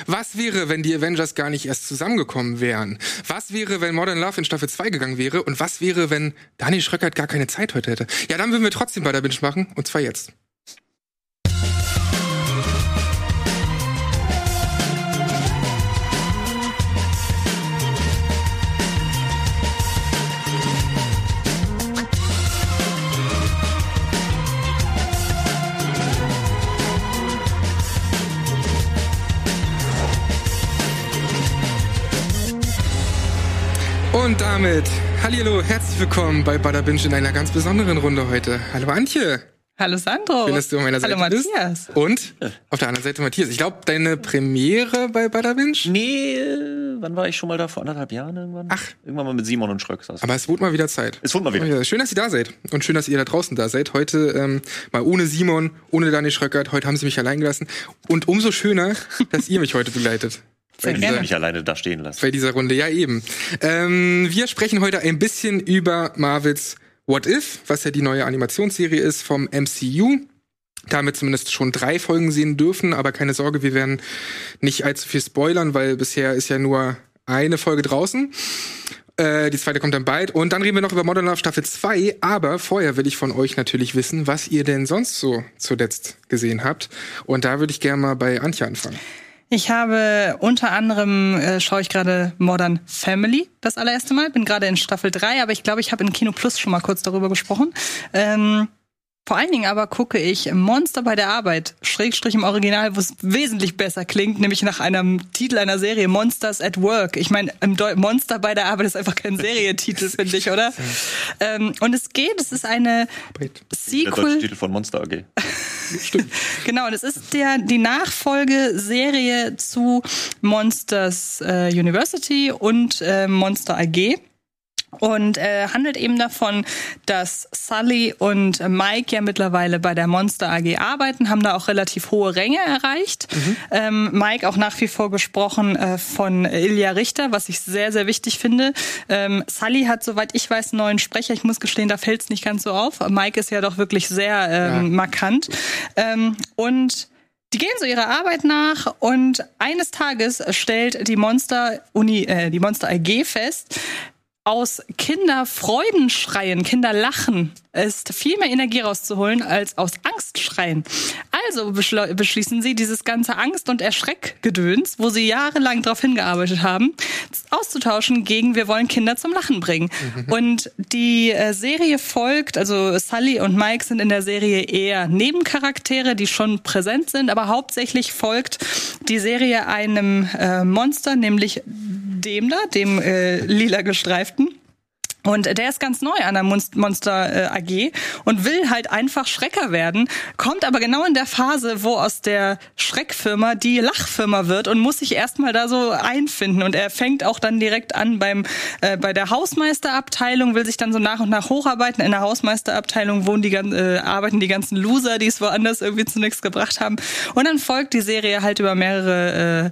Was wäre, wenn die Avengers gar nicht erst zusammengekommen wären? Was wäre, wenn Modern Love in Staffel 2 gegangen wäre? Und was wäre, wenn Daniel Schröckert gar keine Zeit heute hätte? Ja, dann würden wir trotzdem Bada Binge machen. Und zwar jetzt. Und damit, hallihallo, herzlich willkommen bei Bada Binge in einer ganz besonderen Runde heute. Hallo Antje. Hallo Sandro. Schön, dass du an meiner Seite bist. Hallo Matthias. Und auf der anderen Seite Matthias. Ich glaube, deine Premiere bei Bada Binge? Nee, wann war ich schon mal da? Vor 1,5 Jahren irgendwann? Ach. Irgendwann mal mit Simon und Schröck. Aber es wurde mal wieder Zeit. Es wurde mal wieder. Schön, dass ihr da seid. Und schön, dass ihr da draußen da seid. Heute mal ohne Simon, ohne Daniel Schröckert. Heute haben sie mich allein gelassen. Und umso schöner, dass ihr mich heute begleitet. Weil die mich alleine da stehen lassen. Bei dieser Runde, ja eben. Wir sprechen heute ein bisschen über Marvels What If, was ja die neue Animationsserie ist vom MCU. Damit zumindest schon 3 Folgen sehen dürfen, aber keine Sorge, wir werden nicht allzu viel spoilern, weil bisher ist ja nur eine Folge draußen. Die zweite kommt dann bald. Und dann reden wir noch über Modern Love Staffel 2. Aber vorher will ich von euch natürlich wissen, was ihr denn sonst so zuletzt gesehen habt. Und da würde ich gerne mal bei Antje anfangen. Ich habe unter anderem, schaue ich gerade Modern Family das allererste Mal. Bin gerade in Staffel 3, aber ich glaube, ich habe in Kino Plus schon mal kurz darüber gesprochen. Vor allen Dingen aber gucke ich Monster bei der Arbeit, Schrägstrich im Original, wo es wesentlich besser klingt, nämlich nach einem Titel einer Serie, Monsters at Work. Ich meine, Monster bei der Arbeit ist einfach kein Serientitel, finde ich, oder? Und es ist eine Sequel. Der deutsche Titel von Monster AG. Stimmt. Genau, und es ist die Nachfolgeserie zu Monsters University und Monster AG. Und handelt eben davon, dass Sully und Mike ja mittlerweile bei der Monster AG arbeiten, haben da auch relativ hohe Ränge erreicht. Mike auch nach wie vor gesprochen von Ilja Richter, was ich sehr, sehr wichtig finde. Sully hat, soweit ich weiß, einen neuen Sprecher. Ich muss gestehen, da fällt es nicht ganz so auf. Mike ist ja doch wirklich sehr markant. Und die gehen so ihrer Arbeit nach und eines Tages stellt die Monster AG fest, aus Kinderfreudenschreien, Kinderlachen ist viel mehr Energie rauszuholen als aus Angstschreien. Also beschließen sie, dieses ganze Angst- und Erschreckgedöns, wo sie jahrelang darauf hingearbeitet haben, auszutauschen gegen wir wollen Kinder zum Lachen bringen. Und die Serie folgt, also Sully und Mike sind in der Serie eher Nebencharaktere, die schon präsent sind, aber hauptsächlich folgt die Serie einem Monster, nämlich dem lila gestreiften. Und der ist ganz neu an der Monster AG und will halt einfach Schrecker werden, kommt aber genau in der Phase, wo aus der Schreckfirma die Lachfirma wird und muss sich erstmal da so einfinden. Und er fängt auch dann direkt an bei der Hausmeisterabteilung, will sich dann so nach und nach hocharbeiten. In der Hausmeisterabteilung arbeiten die ganzen Loser, die es woanders irgendwie zu nichts gebracht haben. Und dann folgt die Serie halt über mehrere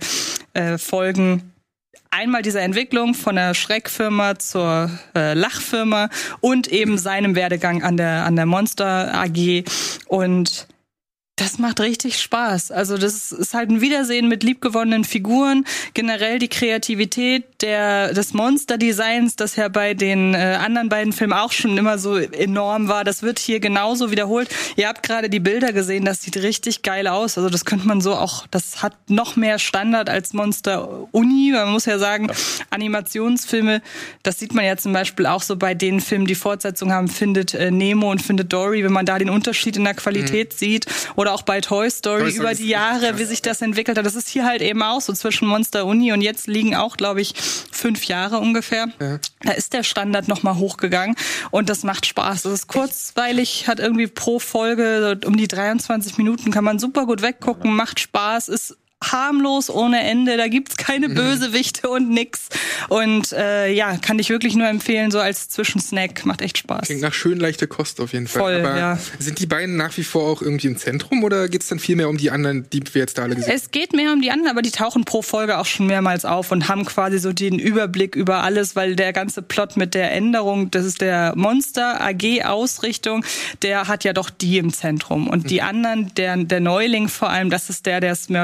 Folgen. Einmal diese Entwicklung von der Schreckfirma zur Lachfirma und eben seinem Werdegang an der Monster AG. Und das macht richtig Spaß. Also das ist halt ein Wiedersehen mit liebgewonnenen Figuren. Generell die Kreativität des Monster-Designs, das ja bei den anderen beiden Filmen auch schon immer so enorm war. Das wird hier genauso wiederholt. Ihr habt gerade die Bilder gesehen, das sieht richtig geil aus. Also das könnte man so auch, das hat noch mehr Standard als Monster Uni. Man muss ja sagen, Animationsfilme, das sieht man ja zum Beispiel auch so bei den Filmen, die Fortsetzung haben, Findet Nemo und Findet Dory, wenn man da den Unterschied in der Qualität sieht. Oder auch bei Toy Story über die Jahre, wie sich das entwickelt hat. Das ist hier halt eben auch so zwischen Monster Uni und jetzt liegen auch, glaube ich, 5 Jahre ungefähr. Ja. Da ist der Standard nochmal hochgegangen und das macht Spaß. Das ist kurzweilig, hat irgendwie pro Folge um die 23 Minuten, kann man super gut weggucken, macht Spaß, ist harmlos ohne Ende, da gibt's keine Bösewichte und nix. Und kann ich wirklich nur empfehlen, so als Zwischensnack, macht echt Spaß. Klingt nach schön leichte Kost auf jeden Fall. Voll, aber ja. Sind die beiden nach wie vor auch irgendwie im Zentrum oder geht's dann viel mehr um die anderen, die wir jetzt da alle gesehen haben? Es geht mehr um die anderen, aber die tauchen pro Folge auch schon mehrmals auf und haben quasi so den Überblick über alles, weil der ganze Plot mit der Änderung, das ist der Monster AG Ausrichtung, der hat ja doch die im Zentrum. Und die anderen, der Neuling vor allem, das ist der es mehr oder weniger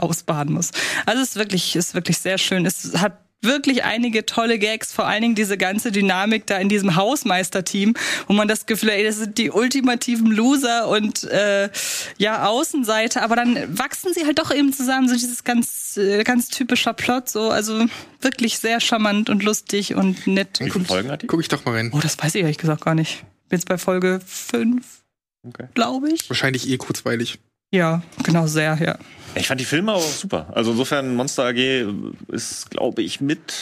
ausbaden muss. Also es ist wirklich sehr schön. Es hat wirklich einige tolle Gags, vor allen Dingen diese ganze Dynamik da in diesem Hausmeister-Team, wo man das Gefühl hat, ey, das sind die ultimativen Loser und Außenseiter, aber dann wachsen sie halt doch eben zusammen, so dieses ganz typischer Plot, so, also wirklich sehr charmant und lustig und nett. Wie viele Folgen hat die? Guck ich doch mal rein. Oh, das weiß ich ehrlich gesagt gar nicht. Bin jetzt bei Folge 5, glaube ich. Wahrscheinlich kurzweilig. Ja, genau, sehr, ja. Ich fand die Filme auch super. Also insofern, Monster AG ist, glaube ich,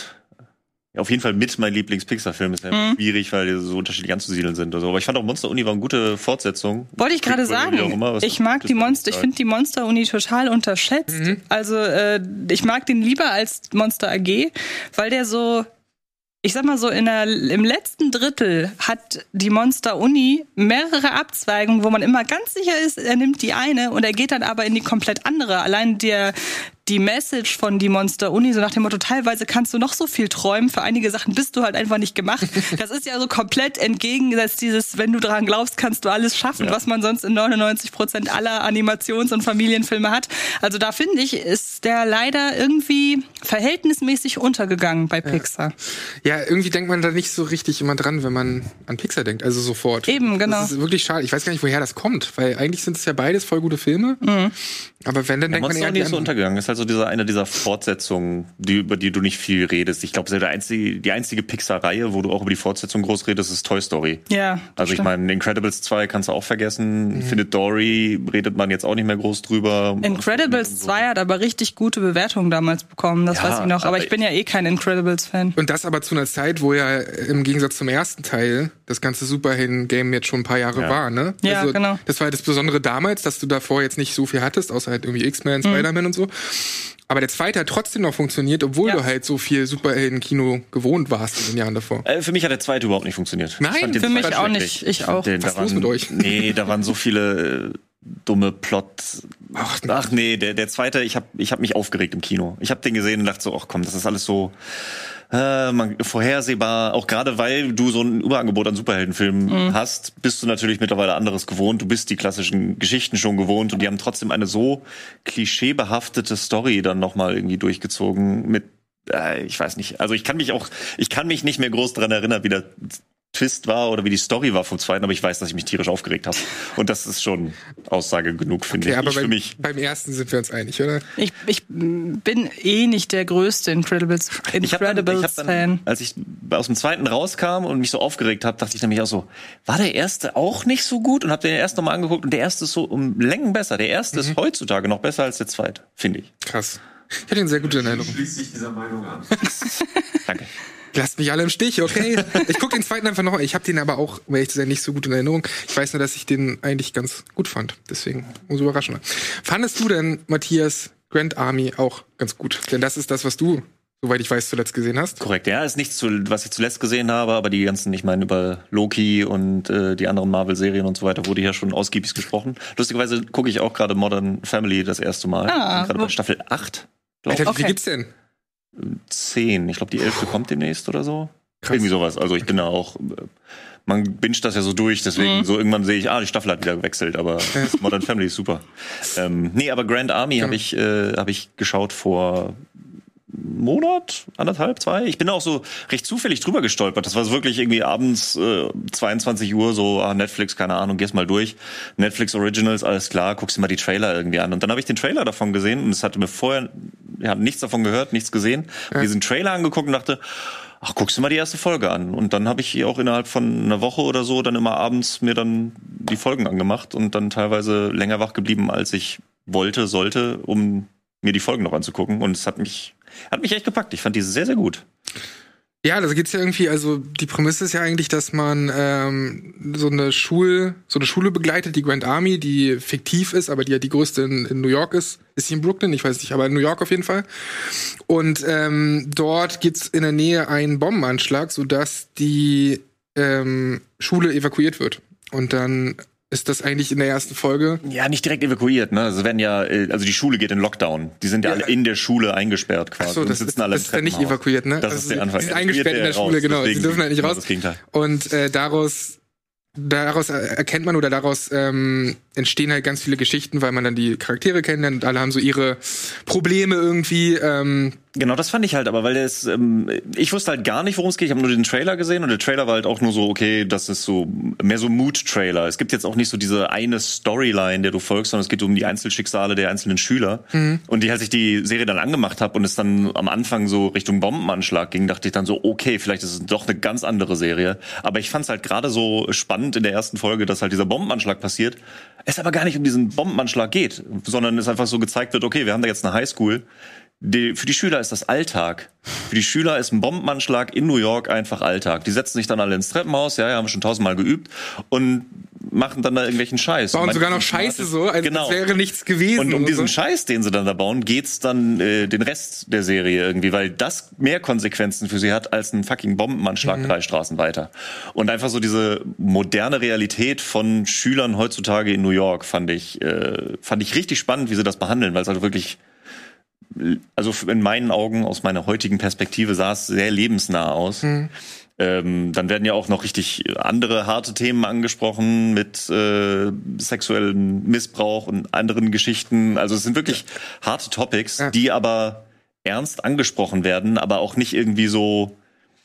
auf jeden Fall mit mein Lieblings-Pixar-Film. Ist ja schwierig, weil die so unterschiedlich anzusiedeln sind. Also. Aber ich fand auch Monster Uni war eine gute Fortsetzung. Wollte ich gerade sagen. Ich mag die Monster, ich finde die Monster Uni total unterschätzt. Also ich mag den lieber als Monster AG, weil der so, ich sag mal so, im letzten Drittel hat die Monster Uni mehrere Abzweigungen, wo man immer ganz sicher ist, er nimmt die eine und er geht dann aber in die komplett andere. Allein die Message von die Monster Uni, so nach dem Motto, teilweise kannst du noch so viel träumen, für einige Sachen bist du halt einfach nicht gemacht. Das ist ja so komplett entgegengesetzt dieses, wenn du daran glaubst, kannst du alles schaffen, was man sonst in 99% aller Animations- und Familienfilme hat. Also da finde ich, ist der leider irgendwie verhältnismäßig untergegangen bei Pixar. Ja, irgendwie denkt man da nicht so richtig immer dran, wenn man an Pixar denkt, also sofort. Eben, genau. Das ist wirklich schade. Ich weiß gar nicht, woher das kommt, weil eigentlich sind es ja beides voll gute Filme. Aber wenn, dann denkt man eher an die so untergegangen. Ist halt so eine dieser Fortsetzungen, über die du nicht viel redest. Ich glaube, die einzige Pixar-Reihe, wo du auch über die Fortsetzung groß redest, ist Toy Story. Ja. Also ich meine, Incredibles 2 kannst du auch vergessen. Findet Dory redet man jetzt auch nicht mehr groß drüber. Incredibles 2 hat aber richtig gute Bewertungen damals bekommen, das weiß ich noch. Aber ich bin ja kein Incredibles-Fan. Und das aber zu einer Zeit, wo ja im Gegensatz zum ersten Teil das ganze Superhelden-Game jetzt schon ein paar Jahre war, ne? Ja, also, genau. Das war halt das Besondere damals, dass du davor jetzt nicht so viel hattest, außer halt irgendwie X-Men, Spider-Man und so. Aber der zweite hat trotzdem noch funktioniert, obwohl du halt so viel Superhelden-Kino gewohnt warst in den Jahren davor. Für mich hat der zweite überhaupt nicht funktioniert. Nein, für mich auch nicht. Ich auch. Was ist los mit euch? Nee, da waren so viele dumme Plot. Ach nee, der zweite, ich hab mich aufgeregt im Kino. Ich habe den gesehen und dachte so, ach komm, das ist alles so vorhersehbar, auch gerade weil du so ein Überangebot an Superheldenfilmen hast, bist du natürlich mittlerweile anderes gewohnt. Du bist die klassischen Geschichten schon gewohnt und die haben trotzdem eine so klischeebehaftete Story dann nochmal irgendwie durchgezogen mit, ich weiß nicht, also ich kann mich nicht mehr groß dran erinnern, wie der Twist war oder wie die Story war vom zweiten, aber ich weiß, dass ich mich tierisch aufgeregt habe. Und das ist schon Aussage genug, finde ich. Aber für mich. Beim ersten sind wir uns einig, oder? Ich bin nicht der größte Incredibles-Fan. Als ich aus dem zweiten rauskam und mich so aufgeregt habe, dachte ich nämlich auch so, war der erste auch nicht so gut? Und habe den ersten nochmal angeguckt und der erste ist so um Längen besser. Der erste ist heutzutage noch besser als der zweite, finde ich. Krass. Ich hatte ihn sehr gut in Erinnerung. Schließt sich dieser Meinung an. Danke. Lasst mich alle im Stich, okay? Ich gucke den zweiten einfach noch. Ich habe den aber auch, um ehrlich zu sein, nicht so gut in Erinnerung. Ich weiß nur, dass ich den eigentlich ganz gut fand. Deswegen umso überraschender. Fandest du denn, Matthias, Grand Army auch ganz gut? Denn das ist das, was du, soweit ich weiß, zuletzt gesehen hast. Korrekt, ja, ist nichts, was ich zuletzt gesehen habe, aber die ganzen, ich meine, über Loki und die anderen Marvel-Serien und so weiter wurde ja schon ausgiebig gesprochen. Lustigerweise gucke ich auch gerade Modern Family das erste Mal. Gerade bei Staffel 8. Alter, wie viel gibt's denn? 10. Ich glaube, die 11. kommt demnächst oder so. Krass. Irgendwie sowas. Also ich bin da auch, man binget das ja so durch, deswegen so irgendwann sehe ich, die Staffel hat wieder gewechselt, aber Modern Family ist super. Nee, aber Grand Army habe ich geschaut vor Monat, 1,5, 2. Ich bin auch so recht zufällig drüber gestolpert. Das war so wirklich irgendwie abends 22 Uhr, so Netflix, keine Ahnung, gehst mal durch. Netflix Originals, alles klar, guckst dir mal die Trailer irgendwie an. Und dann habe ich den Trailer davon gesehen und es hatte mir vorher, nichts davon gehört, nichts gesehen. Hab diesen Trailer angeguckt und dachte, ach, guckst du mal die erste Folge an. Und dann habe ich auch innerhalb von einer Woche oder so dann immer abends mir dann die Folgen angemacht und dann teilweise länger wach geblieben, als ich sollte, um mir die Folgen noch anzugucken. Und es hat mich echt gepackt. Ich fand die sehr, sehr gut. Ja, da geht's ja irgendwie, also die Prämisse ist ja eigentlich, dass man so eine Schule begleitet, die Grand Army, die fiktiv ist, aber die ja die größte in New York ist. Ist sie in Brooklyn? Ich weiß nicht, aber in New York auf jeden Fall. Und dort gibt's in der Nähe einen Bombenanschlag, sodass die Schule evakuiert wird. Und dann ist das eigentlich in der ersten Folge? Ja, nicht direkt evakuiert, ne? Also die Schule geht in Lockdown. Die sind ja alle in der Schule eingesperrt quasi. Ach so, das ist ja nicht evakuiert, ne? Das ist der Anfang. Die sind eingesperrt in der Schule, genau. Sie dürfen halt nicht raus. Das Gegenteil. Und daraus daraus erkennt man oder daraus entstehen halt ganz viele Geschichten, weil man dann die Charaktere kennenlernt und alle haben so ihre Probleme irgendwie. Genau, das fand ich halt, aber weil ich wusste halt gar nicht, worum es geht. Ich habe nur den Trailer gesehen und der Trailer war halt auch nur so, okay, das ist so mehr so Mood-Trailer. Es gibt jetzt auch nicht so diese eine Storyline, der du folgst, sondern es geht um die Einzelschicksale der einzelnen Schüler. Und als ich die Serie dann angemacht habe und es dann am Anfang so Richtung Bombenanschlag ging, dachte ich dann so, okay, vielleicht ist es doch eine ganz andere Serie. Aber ich fand es halt gerade so spannend in der ersten Folge, dass halt dieser Bombenanschlag passiert. Es aber gar nicht um diesen Bombenanschlag geht, sondern es einfach so gezeigt wird, okay, wir haben da jetzt eine Highschool. Für die Schüler ist das Alltag. Für die Schüler ist ein Bombenanschlag in New York einfach Alltag. Die setzen sich dann alle ins Treppenhaus, ja, haben schon 1000-mal geübt und machen dann da irgendwelchen Scheiß. Bauen sogar noch Scheiße so, als wäre nichts gewesen. Und um diesen so. Scheiß, den sie dann da bauen, geht's dann den Rest der Serie irgendwie, weil das mehr Konsequenzen für sie hat als ein fucking Bombenanschlag 3 Straßen weiter. Und einfach so diese moderne Realität von Schülern heutzutage in New York fand ich richtig spannend, wie sie das behandeln, weil es halt wirklich, also in meinen Augen, aus meiner heutigen Perspektive, sah es sehr lebensnah aus. Dann werden ja auch noch richtig andere harte Themen angesprochen mit sexuellem Missbrauch und anderen Geschichten. Also es sind wirklich harte Topics, die aber ernst angesprochen werden, aber auch nicht irgendwie so.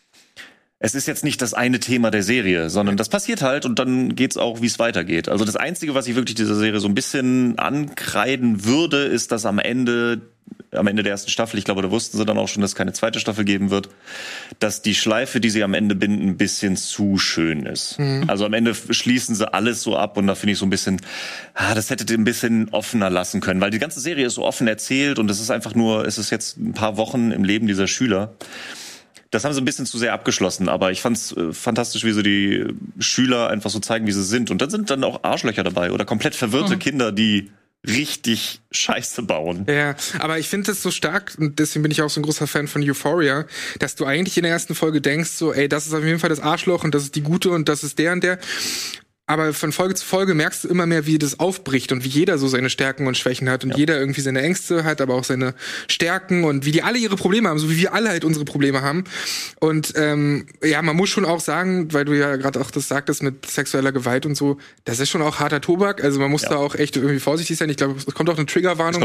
Es ist jetzt nicht das eine Thema der Serie, sondern das passiert halt und dann geht's auch, wie es weitergeht. Also das Einzige, was ich wirklich dieser Serie so ein bisschen ankreiden würde, ist, dass am Ende der ersten Staffel, ich glaube, da wussten sie dann auch schon, dass es keine zweite Staffel geben wird, dass die Schleife, die sie am Ende binden, ein bisschen zu schön ist. Also am Ende schließen sie alles so ab und da finde ich so ein bisschen, das hättet ihr ein bisschen offener lassen können, weil die ganze Serie ist so offen erzählt und es ist einfach nur, es ist jetzt ein paar Wochen im Leben dieser Schüler. Das haben sie ein bisschen zu sehr abgeschlossen, aber ich fand's fantastisch, wie sie die Schüler einfach so zeigen, wie sie sind. Und dann sind dann auch Arschlöcher dabei oder komplett verwirrte Kinder, die richtig Scheiße bauen. Ja, aber ich finde das so stark und deswegen bin ich auch so ein großer Fan von Euphoria, dass du eigentlich in der ersten Folge denkst so, ey, das ist auf jeden Fall das Arschloch und das ist die Gute und das ist der und der. Aber von Folge zu Folge merkst du immer mehr, wie das aufbricht und wie jeder so seine Stärken und Schwächen hat und jeder irgendwie seine Ängste hat, aber auch seine Stärken und wie die alle ihre Probleme haben, so wie wir alle halt unsere Probleme haben. Und man muss schon auch sagen, weil du ja gerade auch das sagtest mit sexueller Gewalt und so, das ist schon auch harter Tobak. Also man muss da auch echt irgendwie vorsichtig sein. Ich glaube, es kommt auch eine Triggerwarnung.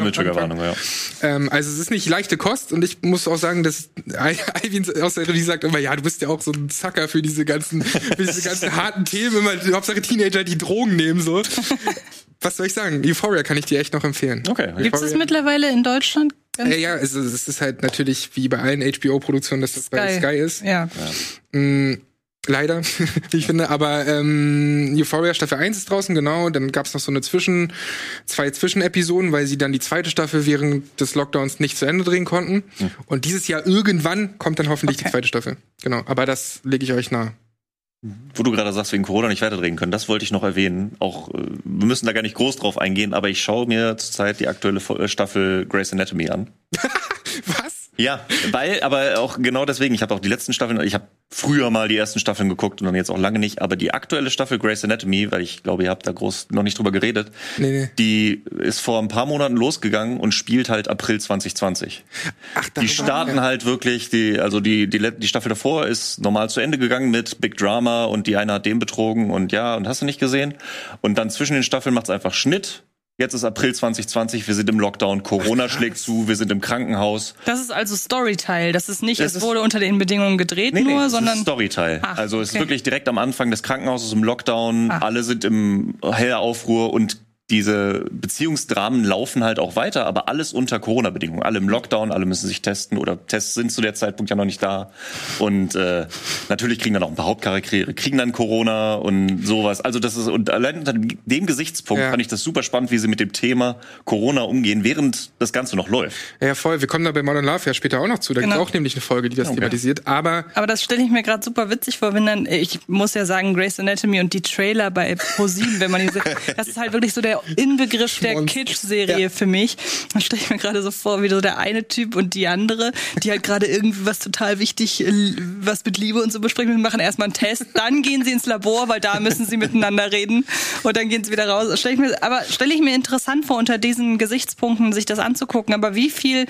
Also es ist nicht leichte Kost und ich muss auch sagen, dass Alvin aus der Regie sagt immer, ja, du bist ja auch so ein Sucker für diese ganzen harten Themen, immer Hauptsache Teenager, die Drogen nehmen, so. Was soll ich sagen? Euphoria kann ich dir echt noch empfehlen. Okay. Gibt es mittlerweile in Deutschland? Ja, es ist halt natürlich wie bei allen HBO-Produktionen, dass das bei Sky ist. Ja. Leider, wie ich finde. Aber Euphoria Staffel 1 ist draußen, genau. Dann gab es noch so eine zwei Zwischenepisoden, weil sie dann die zweite Staffel während des Lockdowns nicht zu Ende drehen konnten. Und dieses Jahr irgendwann kommt dann hoffentlich die zweite Staffel. Genau, aber das lege ich euch nahe. Wo du gerade sagst, wegen Corona nicht weiterdrehen können, das wollte ich noch erwähnen. Auch wir müssen da gar nicht groß drauf eingehen, aber ich schaue mir zurzeit die aktuelle Staffel Grey's Anatomy an. Was? Ja, aber auch genau deswegen, ich habe auch die letzten Staffeln, ich habe früher mal die ersten Staffeln geguckt und dann jetzt auch lange nicht, aber die aktuelle Staffel Grey's Anatomy, weil ich glaube, ihr habt da groß noch nicht drüber geredet, die ist vor ein paar Monaten losgegangen und spielt halt April 2020. Ach, die starten halt wirklich, die Staffel davor ist normal zu Ende gegangen mit Big Drama und die eine hat den betrogen und hast du nicht gesehen. Und dann zwischen den Staffeln macht's einfach Schnitt. Jetzt ist April 2020, wir sind im Lockdown, Corona schlägt zu, wir sind im Krankenhaus. Das ist also Storyteil, das ist nicht, es wurde unter den Bedingungen gedreht sondern... Das ist Storyteil. Also es ist wirklich direkt am Anfang des Krankenhauses im Lockdown, alle sind im Hellaufruhr und diese Beziehungsdramen laufen halt auch weiter, aber alles unter Corona-Bedingungen. Alle im Lockdown, alle müssen sich testen oder Tests sind zu der Zeitpunkt ja noch nicht da. Und natürlich kriegen dann auch ein paar Hauptcharaktere, kriegen dann Corona und sowas. Also das ist, und allein unter dem Gesichtspunkt fand ich das super spannend, wie sie mit dem Thema Corona umgehen, während das Ganze noch läuft. Ja, voll. Wir kommen da bei Modern Love ja später auch noch zu. Da gibt es auch nämlich eine Folge, die das thematisiert. Aber das stelle ich mir gerade super witzig vor, wenn dann, ich muss ja sagen, Grey's Anatomy und die Trailer bei ProSieben, wenn man die sieht, das ist halt wirklich so der Inbegriff der Kitsch-Serie für mich. Dann stelle ich mir gerade so vor, wie so der eine Typ und die andere, die halt gerade irgendwie was total wichtig, was mit Liebe und so besprechen. Wir machen erstmal einen Test, dann gehen sie ins Labor, weil da müssen sie miteinander reden und dann gehen sie wieder raus. Stelle ich mir interessant vor, unter diesen Gesichtspunkten sich das anzugucken. Aber wie viel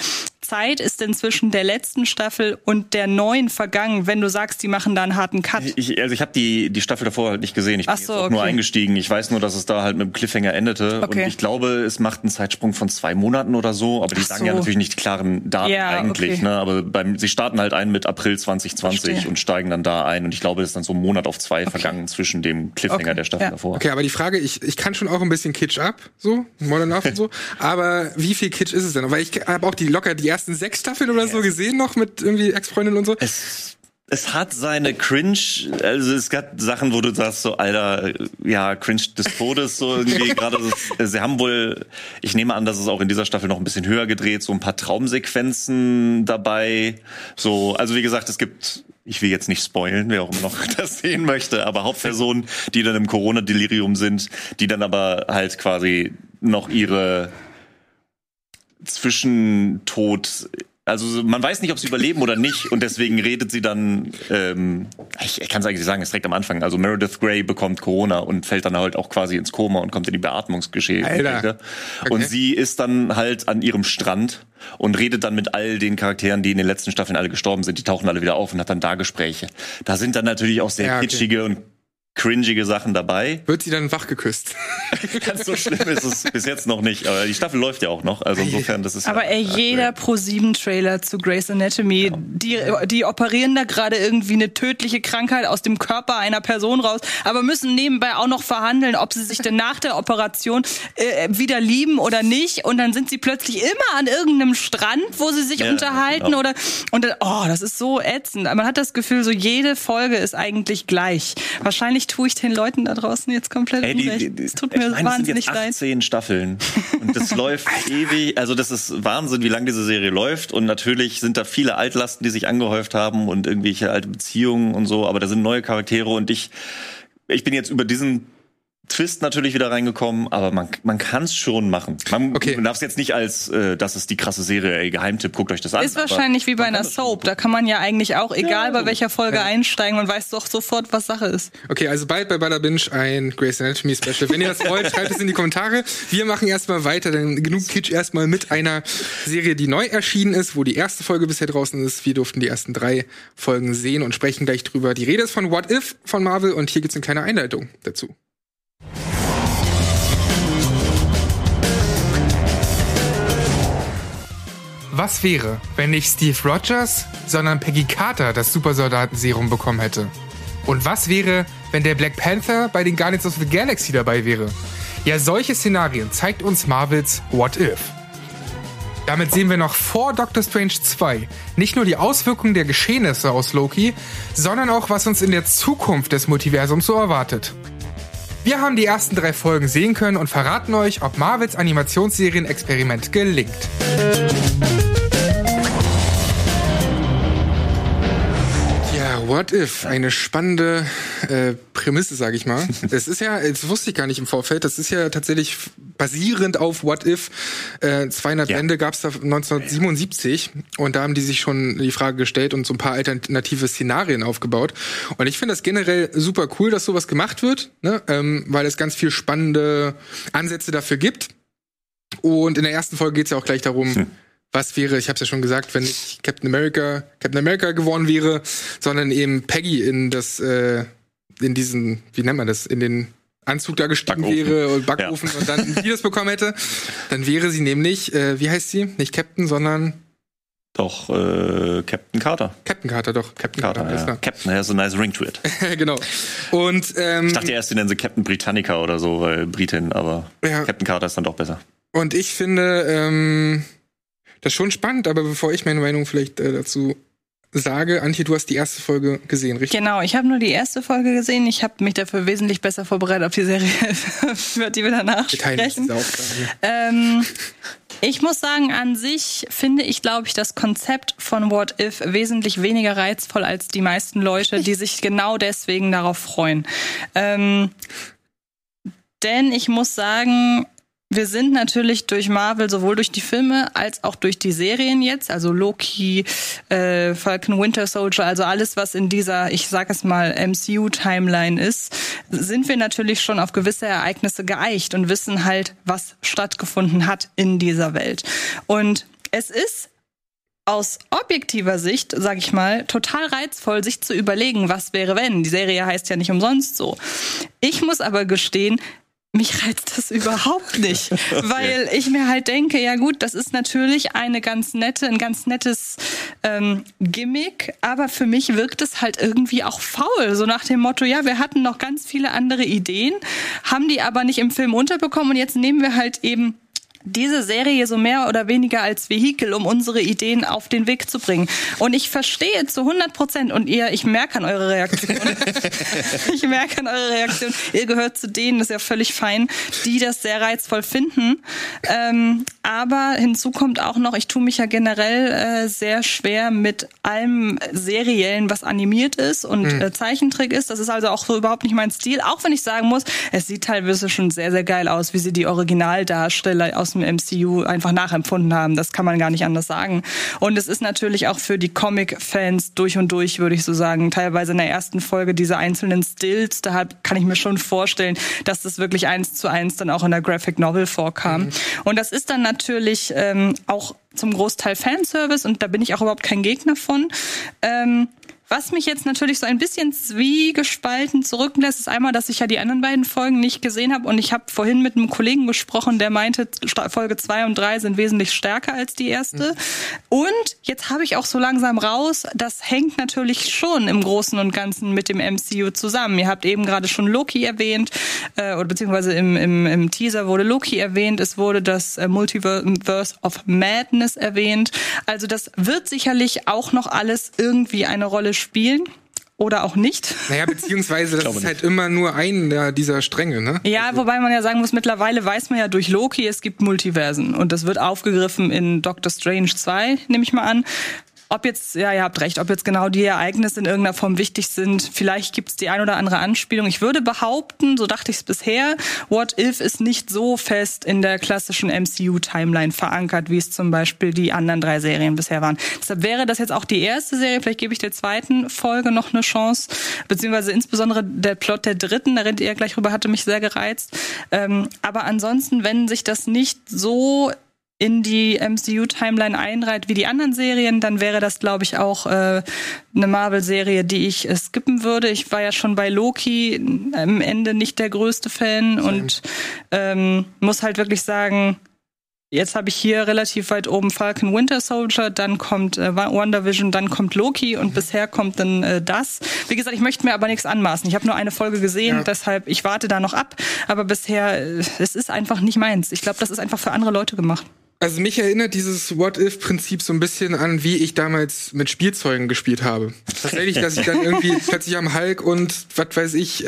Zeit ist denn zwischen der letzten Staffel und der neuen vergangen, wenn du sagst, die machen da einen harten Cut? Ich habe die Staffel davor halt nicht gesehen. Ich bin jetzt auch nur eingestiegen. Ich weiß nur, dass es da halt mit dem Cliffhanger endete. Okay. Und ich glaube, es macht einen Zeitsprung von 2 Monaten oder so. Aber die sagen ja natürlich nicht die klaren Daten eigentlich. Ne? Aber sie starten halt ein mit April 2020 und steigen dann da ein. Und ich glaube, es ist dann so ein Monat auf 2 vergangen zwischen dem Cliffhanger der Staffel davor. Okay, aber die Frage, ich kann schon auch ein bisschen Kitsch ab, so, Modern Love und so. Aber wie viel Kitsch ist es denn? Weil ich habe auch die ersten 6 Staffeln oder so gesehen noch mit irgendwie Ex-Freundin und so. Es hat seine Cringe, also es gab Sachen, wo du sagst so, Alter, ja, Cringe des Todes, so irgendwie gerade. Sie haben wohl, ich nehme an, dass es auch in dieser Staffel noch ein bisschen höher gedreht, so ein paar Traumsequenzen dabei. So, also wie gesagt, es gibt, ich will jetzt nicht spoilen, wer auch immer noch das sehen möchte, aber Hauptpersonen, die dann im Corona-Delirium sind, die dann aber halt quasi noch ihre Zwischentod, also man weiß nicht, ob sie überleben oder nicht und deswegen redet sie dann, ich kann es eigentlich sagen, es direkt am Anfang, also Meredith Grey bekommt Corona und fällt dann halt auch quasi ins Koma und kommt in die Beatmungsgeschehen. Okay. Und sie ist dann halt an ihrem Strand und redet dann mit all den Charakteren, die in den letzten Staffeln alle gestorben sind, die tauchen alle wieder auf und hat dann da Gespräche. Da sind dann natürlich auch sehr kitschige und cringige Sachen dabei. Wird sie dann wach geküsst? Ganz so schlimm ist es bis jetzt noch nicht. Aber die Staffel läuft ja auch noch. Also insofern, das ist. Aber jeder Pro7-Trailer zu Grey's Anatomy, die operieren da gerade irgendwie eine tödliche Krankheit aus dem Körper einer Person raus, aber müssen nebenbei auch noch verhandeln, ob sie sich denn nach der Operation wieder lieben oder nicht. Und dann sind sie plötzlich immer an irgendeinem Strand, wo sie sich unterhalten oder und dann, das ist so ätzend. Man hat das Gefühl, so jede Folge ist eigentlich gleich. Wahrscheinlich tue ich den Leuten da draußen jetzt komplett unrecht. Es tut mir wahnsinnig leid. 18 Staffeln und das läuft ewig. Also das ist Wahnsinn, wie lange diese Serie läuft. Und natürlich sind da viele Altlasten, die sich angehäuft haben und irgendwelche alte Beziehungen und so. Aber da sind neue Charaktere und ich bin jetzt über diesen Twist natürlich wieder reingekommen, aber man kann es schon machen. Man darf es jetzt nicht als, das ist die krasse Serie, Geheimtipp, guckt euch das an. Ist wahrscheinlich wie bei einer Soap, da kann man ja eigentlich auch, egal bei welcher Folge einsteigen, man weiß doch sofort, was Sache ist. Okay, also bald bei Bada Binge ein Grey's Anatomy Special. Wenn ihr das wollt, schreibt es in die Kommentare. Wir machen erstmal weiter, denn genug Kitsch erstmal mit einer Serie, die neu erschienen ist, wo die erste Folge bisher draußen ist. Wir durften die ersten 3 Folgen sehen und sprechen gleich drüber. Die Rede ist von What If von Marvel und hier gibt's eine kleine Einleitung dazu. Was wäre, wenn nicht Steve Rogers, sondern Peggy Carter das Supersoldatenserum bekommen hätte? Und was wäre, wenn der Black Panther bei den Guardians of the Galaxy dabei wäre? Ja, solche Szenarien zeigt uns Marvels What If. Damit sehen wir noch vor Doctor Strange 2 nicht nur die Auswirkungen der Geschehnisse aus Loki, sondern auch, was uns in der Zukunft des Multiversums so erwartet. Wir haben die ersten 3 Folgen sehen können und verraten euch, ob Marvels Animationsserien-Experiment gelingt. Ja, What If? Eine spannende Prämisse, sag ich mal. Das ist ja, das wusste ich gar nicht im Vorfeld, das ist ja tatsächlich basierend auf What If. 200 Bände gab es da 1977 und da haben die sich schon die Frage gestellt und so ein paar alternative Szenarien aufgebaut. Und ich finde das generell super cool, dass sowas gemacht wird, ne? Weil es ganz viel spannende Ansätze dafür gibt. Und in der ersten Folge geht es ja auch gleich darum, was wäre, ich habe es ja schon gesagt, wenn nicht Captain America geworden wäre, sondern eben Peggy in diesen, wie nennt man das, in den Anzug da gestiegen wäre und Backofen und dann ein Virus bekommen hätte, dann wäre sie nämlich, wie heißt sie? Nicht Captain, sondern doch, Captain Carter. Captain Carter, doch. Captain Carter, ja. Captain has a nice ring to it. Genau. Und, ich dachte erst, die nennen sie Captain Britannica oder so, weil Britin, aber Captain Carter ist dann doch besser. Und ich finde, das ist schon spannend, aber bevor ich meine Meinung vielleicht dazu sage, Antje, du hast die erste Folge gesehen, richtig? Genau, ich habe nur die erste Folge gesehen. Ich habe mich dafür wesentlich besser vorbereitet auf die Serie, über die wir danach sprechen. Ich muss sagen, an sich finde ich, glaube ich, das Konzept von What If wesentlich weniger reizvoll als die meisten Leute, die sich genau deswegen darauf freuen. Denn ich muss sagen, wir sind natürlich durch Marvel, sowohl durch die Filme als auch durch die Serien jetzt, also Loki, Falcon Winter Soldier, also alles, was in dieser, ich sag es mal, MCU-Timeline ist, sind wir natürlich schon auf gewisse Ereignisse geeicht und wissen halt, was stattgefunden hat in dieser Welt. Und es ist aus objektiver Sicht, sag ich mal, total reizvoll, sich zu überlegen, was wäre wenn. Die Serie heißt ja nicht umsonst so. Ich muss aber gestehen, mich reizt das überhaupt nicht, weil ich mir halt denke, ja gut, das ist natürlich ein ganz nettes Gimmick, aber für mich wirkt es halt irgendwie auch faul, so nach dem Motto, ja, wir hatten noch ganz viele andere Ideen, haben die aber nicht im Film unterbekommen und jetzt nehmen wir halt eben diese Serie so mehr oder weniger als Vehikel, um unsere Ideen auf den Weg zu bringen. Und ich verstehe zu 100% und ich merke an eurer Reaktion. Ihr gehört zu denen, das ist ja völlig fein, die das sehr reizvoll finden. Aber hinzu kommt auch noch, ich tue mich ja generell sehr schwer mit allem Seriellen, was animiert ist und Zeichentrick ist. Das ist also auch so überhaupt nicht mein Stil. Auch wenn ich sagen muss, es sieht teilweise schon sehr, sehr geil aus, wie sie die Originaldarsteller aus dem MCU einfach nachempfunden haben. Das kann man gar nicht anders sagen. Und es ist natürlich auch für die Comic-Fans durch und durch, würde ich so sagen, teilweise in der ersten Folge diese einzelnen Stills, da kann ich mir schon vorstellen, dass das wirklich 1:1 dann auch in der Graphic Novel vorkam. Und das ist dann natürlich auch zum Großteil Fanservice und da bin ich auch überhaupt kein Gegner von. Was mich jetzt natürlich so ein bisschen zwiegespalten zurücklässt, ist einmal, dass ich ja die anderen beiden Folgen nicht gesehen habe und ich habe vorhin mit einem Kollegen gesprochen, der meinte, Folge 2 und 3 sind wesentlich stärker als die erste. Und jetzt habe ich auch so langsam raus, das hängt natürlich schon im Großen und Ganzen mit dem MCU zusammen. Ihr habt eben gerade schon Loki erwähnt, oder beziehungsweise im Teaser wurde Loki erwähnt, es wurde das Multiverse of Madness erwähnt. Also das wird sicherlich auch noch alles irgendwie eine Rolle spielen. Oder auch nicht. Naja, beziehungsweise das ist halt immer nur einer dieser Stränge, ne? Ja, also. Wobei man ja sagen muss, mittlerweile weiß man ja durch Loki, es gibt Multiversen. Und das wird aufgegriffen in Doctor Strange 2, nehme ich mal an. Ob jetzt, ja, ihr habt recht, ob jetzt genau die Ereignisse in irgendeiner Form wichtig sind, vielleicht gibt es die ein oder andere Anspielung. Ich würde behaupten, so dachte ich es bisher, What If ist nicht so fest in der klassischen MCU-Timeline verankert, wie es zum Beispiel die anderen 3 Serien bisher waren. Deshalb wäre das jetzt auch die erste Serie, vielleicht gebe ich der zweiten Folge noch eine Chance, beziehungsweise insbesondere der Plot der dritten, da redet ihr gleich rüber, hatte mich sehr gereizt. Aber ansonsten, wenn sich das nicht so in die MCU-Timeline einreiht wie die anderen Serien, dann wäre das, glaube ich, auch eine Marvel-Serie, die ich skippen würde. Ich war ja schon bei Loki am Ende nicht der größte Fan und muss halt wirklich sagen, jetzt habe ich hier relativ weit oben Falcon Winter Soldier, dann kommt WandaVision, dann kommt Loki und bisher kommt dann das. Wie gesagt, ich möchte mir aber nichts anmaßen. Ich habe nur eine Folge gesehen, deshalb, ich warte da noch ab. Aber bisher, es ist einfach nicht meins. Ich glaube, das ist einfach für andere Leute gemacht. Also mich erinnert dieses What-If-Prinzip so ein bisschen an, wie ich damals mit Spielzeugen gespielt habe. Tatsächlich, dass ich dann irgendwie plötzlich am Hulk und, was weiß ich,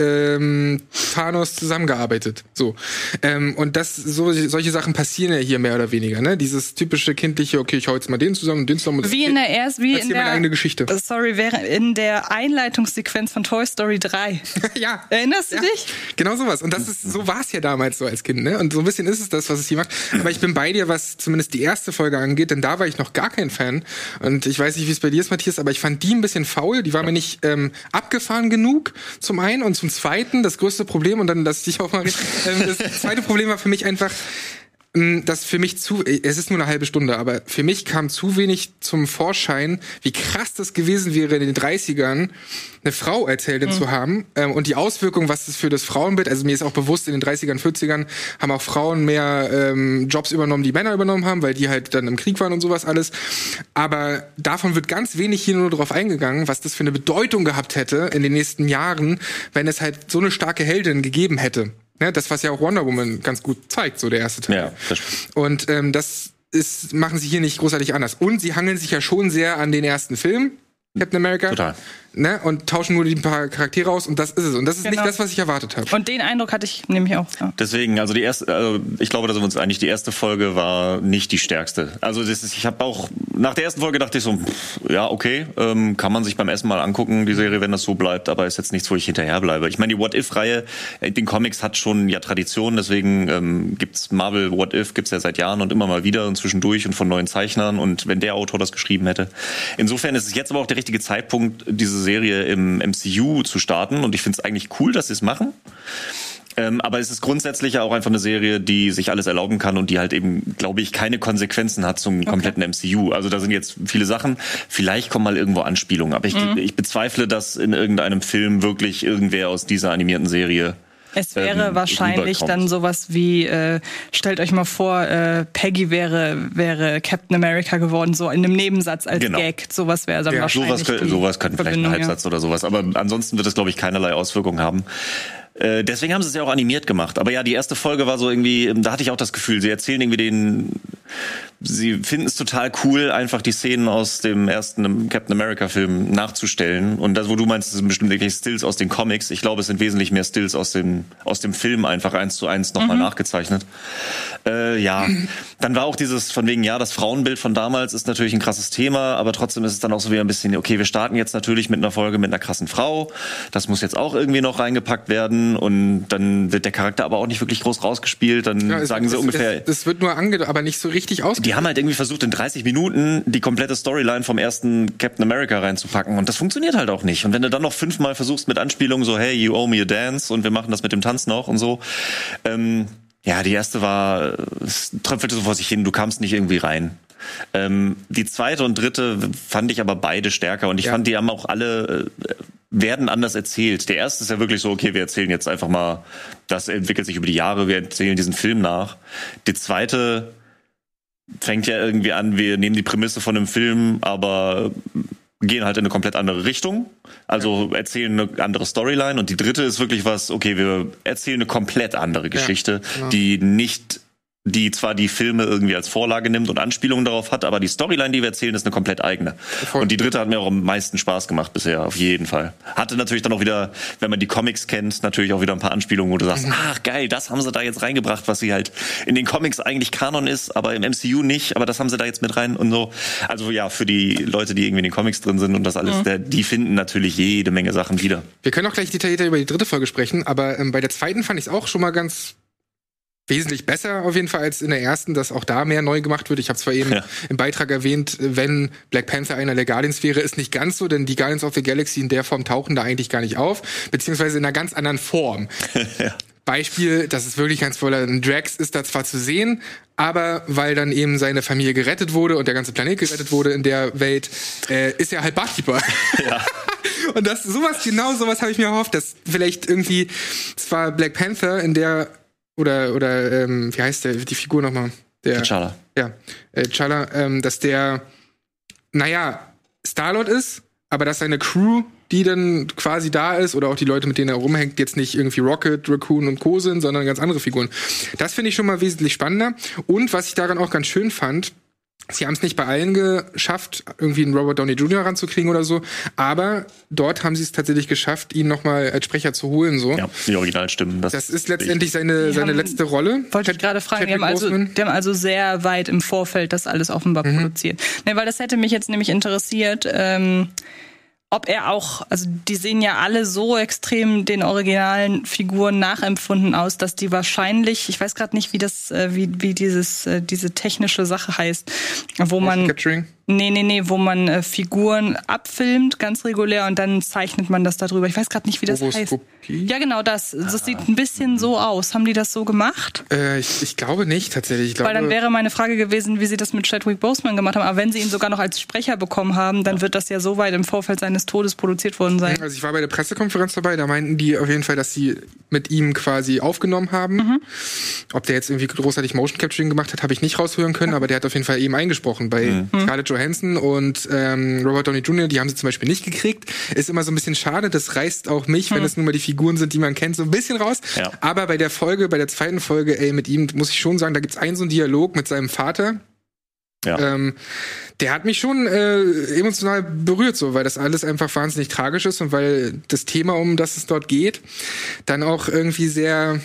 Thanos zusammengearbeitet. So. Und solche Sachen passieren ja hier mehr oder weniger, ne? Dieses typische kindliche, okay, ich hau jetzt mal den zusammen und den zusammen. Und meine eigene Geschichte. Sorry, wäre in der Einleitungssequenz von Toy Story 3. Ja. Erinnerst du dich? Genau sowas. Und so war es ja damals so als Kind, ne? Und so ein bisschen ist es das, was es hier macht. Aber ich bin bei dir, was zumindest die erste Folge angeht, denn da war ich noch gar kein Fan. Und ich weiß nicht, wie es bei dir ist, Matthias, aber ich fand die ein bisschen faul. Die war mir nicht abgefahren genug, zum einen. Und zum zweiten, das größte Problem, und dann lass ich dich auch mal reden, das zweite Problem war für mich einfach, dass für mich es ist nur eine halbe Stunde, aber für mich kam zu wenig zum Vorschein, wie krass das gewesen wäre in den 30ern, eine Frau als Heldin zu haben und die Auswirkungen, was das für das Frauenbild, also mir ist auch bewusst, in den 30ern, 40ern haben auch Frauen mehr Jobs übernommen, die Männer übernommen haben, weil die halt dann im Krieg waren und sowas alles, aber davon wird ganz wenig hier nur drauf eingegangen, was das für eine Bedeutung gehabt hätte in den nächsten Jahren, wenn es halt so eine starke Heldin gegeben hätte. Ja, das, was ja auch Wonder Woman ganz gut zeigt, so der erste Teil. Ja, das stimmt. Und das machen sie hier nicht großartig anders. Und sie hangeln sich ja schon sehr an den ersten Film, Captain America. Total. Ne? Und tauschen nur die paar Charaktere aus und das ist es. Und das ist nicht das, was ich erwartet habe. Und den Eindruck hatte ich nämlich auch. Ja. Deswegen, also ich glaube, da sind wir uns einig, die erste Folge war nicht die stärkste. Also ich habe auch, nach der ersten Folge dachte ich so, ja, okay, kann man sich beim Essen mal angucken, die Serie, wenn das so bleibt, aber ist jetzt nichts, wo ich hinterher bleibe. Ich meine, die What-If-Reihe, den Comics hat schon ja Tradition, deswegen gibt's Marvel What-If, gibt's ja seit Jahren und immer mal wieder und zwischendurch und von neuen Zeichnern und wenn der Autor das geschrieben hätte. Insofern ist es jetzt aber auch der richtige Zeitpunkt, diese Serie im MCU zu starten und ich finde es eigentlich cool, dass sie es machen. Aber es ist grundsätzlich ja auch einfach eine Serie, die sich alles erlauben kann und die halt eben, glaube ich, keine Konsequenzen hat zum kompletten MCU. Also da sind jetzt viele Sachen. Vielleicht kommen mal irgendwo Anspielungen. Aber ich bezweifle, dass in irgendeinem Film wirklich irgendwer aus dieser animierten Serie es wäre wahrscheinlich rüberkommt. dann sowas wie, stellt euch mal vor, Peggy wäre Captain America geworden, so in einem Nebensatz als Gag. Sowas wäre dann wahrscheinlich. Sowas könnte vielleicht ein Halbsatz oder sowas. Aber ansonsten wird es, glaube ich, keinerlei Auswirkungen haben. Deswegen haben sie es ja auch animiert gemacht. Aber ja, die erste Folge war so irgendwie, da hatte ich auch das Gefühl, sie erzählen irgendwie sie finden es total cool, einfach die Szenen aus dem ersten Captain America-Film nachzustellen. Und das, wo du meinst, das sind bestimmt wirklich Stills aus den Comics. Ich glaube, es sind wesentlich mehr Stills aus dem Film einfach 1:1 nochmal nachgezeichnet. Dann war auch dieses von wegen, das Frauenbild von damals ist natürlich ein krasses Thema, aber trotzdem ist es dann auch so wieder ein bisschen, okay, wir starten jetzt natürlich mit einer Folge mit einer krassen Frau. Das muss jetzt auch irgendwie noch reingepackt werden und dann wird der Charakter aber auch nicht wirklich groß rausgespielt. Dann sagen sie ungefähr... Es wird nur aber nicht so richtig ausgespielt. Die haben halt irgendwie versucht, in 30 Minuten die komplette Storyline vom ersten Captain America reinzupacken. Und das funktioniert halt auch nicht. Und wenn du dann noch 5-mal versuchst mit Anspielungen so, hey, you owe me a dance und wir machen das mit dem Tanz noch und so. Die erste es tröpfelte so vor sich hin, du kamst nicht irgendwie rein. Die zweite und dritte fand ich aber beide stärker. Und ich fand, die haben auch alle... werden anders erzählt. Der erste ist ja wirklich so, okay, wir erzählen jetzt einfach mal, das entwickelt sich über die Jahre, wir erzählen diesen Film nach. Die zweite fängt ja irgendwie an, wir nehmen die Prämisse von einem Film, aber gehen halt in eine komplett andere Richtung. Also erzählen eine andere Storyline. Und die dritte ist wirklich okay, wir erzählen eine komplett andere Geschichte, die zwar die Filme irgendwie als Vorlage nimmt und Anspielungen darauf hat, aber die Storyline, die wir erzählen, ist eine komplett eigene. Und die dritte hat mir auch am meisten Spaß gemacht bisher, auf jeden Fall. Hatte natürlich dann auch wieder, wenn man die Comics kennt, natürlich auch wieder ein paar Anspielungen, wo du sagst, ach geil, das haben sie da jetzt reingebracht, was sie halt in den Comics eigentlich Kanon ist, aber im MCU nicht, aber das haben sie da jetzt mit rein und so. Also ja, für die Leute, die irgendwie in den Comics drin sind und das alles, die finden natürlich jede Menge Sachen wieder. Wir können auch gleich detaillierter über die dritte Folge sprechen, aber bei der zweiten fand ich es auch schon mal wesentlich besser auf jeden Fall als in der ersten, dass auch da mehr neu gemacht wird. Ich habe zwar eben im Beitrag erwähnt, wenn Black Panther einer der Guardians wäre, ist nicht ganz so, denn die Guardians of the Galaxy in der Form tauchen da eigentlich gar nicht auf, beziehungsweise in einer ganz anderen Form. Beispiel, das ist wirklich ganz voller, Drax ist da zwar zu sehen, aber weil dann eben seine Familie gerettet wurde und der ganze Planet gerettet wurde in der Welt, ist er halt Barkeeper. Ja. Und sowas habe ich mir erhofft, dass vielleicht irgendwie zwar Black Panther in der oder wie heißt die Figur nochmal? T'Challa. Ja, T'Challa, dass der, Star-Lord ist, aber dass seine Crew, die dann quasi da ist, oder auch die Leute, mit denen er rumhängt, jetzt nicht irgendwie Rocket, Raccoon und Co. sind, sondern ganz andere Figuren. Das finde ich schon mal wesentlich spannender. Und was ich daran auch ganz schön fand, sie haben es nicht bei allen geschafft, irgendwie einen Robert Downey Jr. ranzukriegen oder so, aber dort haben sie es tatsächlich geschafft, ihn nochmal als Sprecher zu holen. So. Ja, die Originalstimmen. Das ist letztendlich seine letzte Rolle. Wollte ich gerade fragen, die haben also sehr weit im Vorfeld das alles offenbar produziert. Ne, weil das hätte mich jetzt nämlich interessiert, ob er auch, also die sehen ja alle so extrem den originalen Figuren nachempfunden aus, dass die wahrscheinlich, ich weiß gerade nicht, wie das, wie diese technische Sache heißt, wo man Capturing? wo man Figuren abfilmt, ganz regulär, und dann zeichnet man das da drüber. Ich weiß gerade nicht, wie das heißt. Ja, genau das. Das sieht ein bisschen so aus. Haben die das so gemacht? Ich glaube nicht, tatsächlich. Weil dann wäre meine Frage gewesen, wie sie das mit Chadwick Boseman gemacht haben. Aber wenn sie ihn sogar noch als Sprecher bekommen haben, dann wird das ja so weit im Vorfeld seines Todes produziert worden sein. Also ich war bei der Pressekonferenz dabei, da meinten die auf jeden Fall, dass sie mit ihm quasi aufgenommen haben. Ob der jetzt irgendwie großartig Motion Capturing gemacht hat, habe ich nicht raushören können, aber der hat auf jeden Fall eben eingesprochen. Bei Scarlett Johansson und Robert Downey Jr., die haben sie zum Beispiel nicht gekriegt. Ist immer so ein bisschen schade, das reißt auch mich, wenn es nun mal die Figuren sind, die man kennt, so ein bisschen raus. Ja. Aber bei der zweiten Folge, mit ihm, muss ich schon sagen, da gibt's einen so einen Dialog mit seinem Vater. Ja. Der hat mich schon emotional berührt, so, weil das alles einfach wahnsinnig tragisch ist und weil das Thema, um das es dort geht, dann auch irgendwie sehr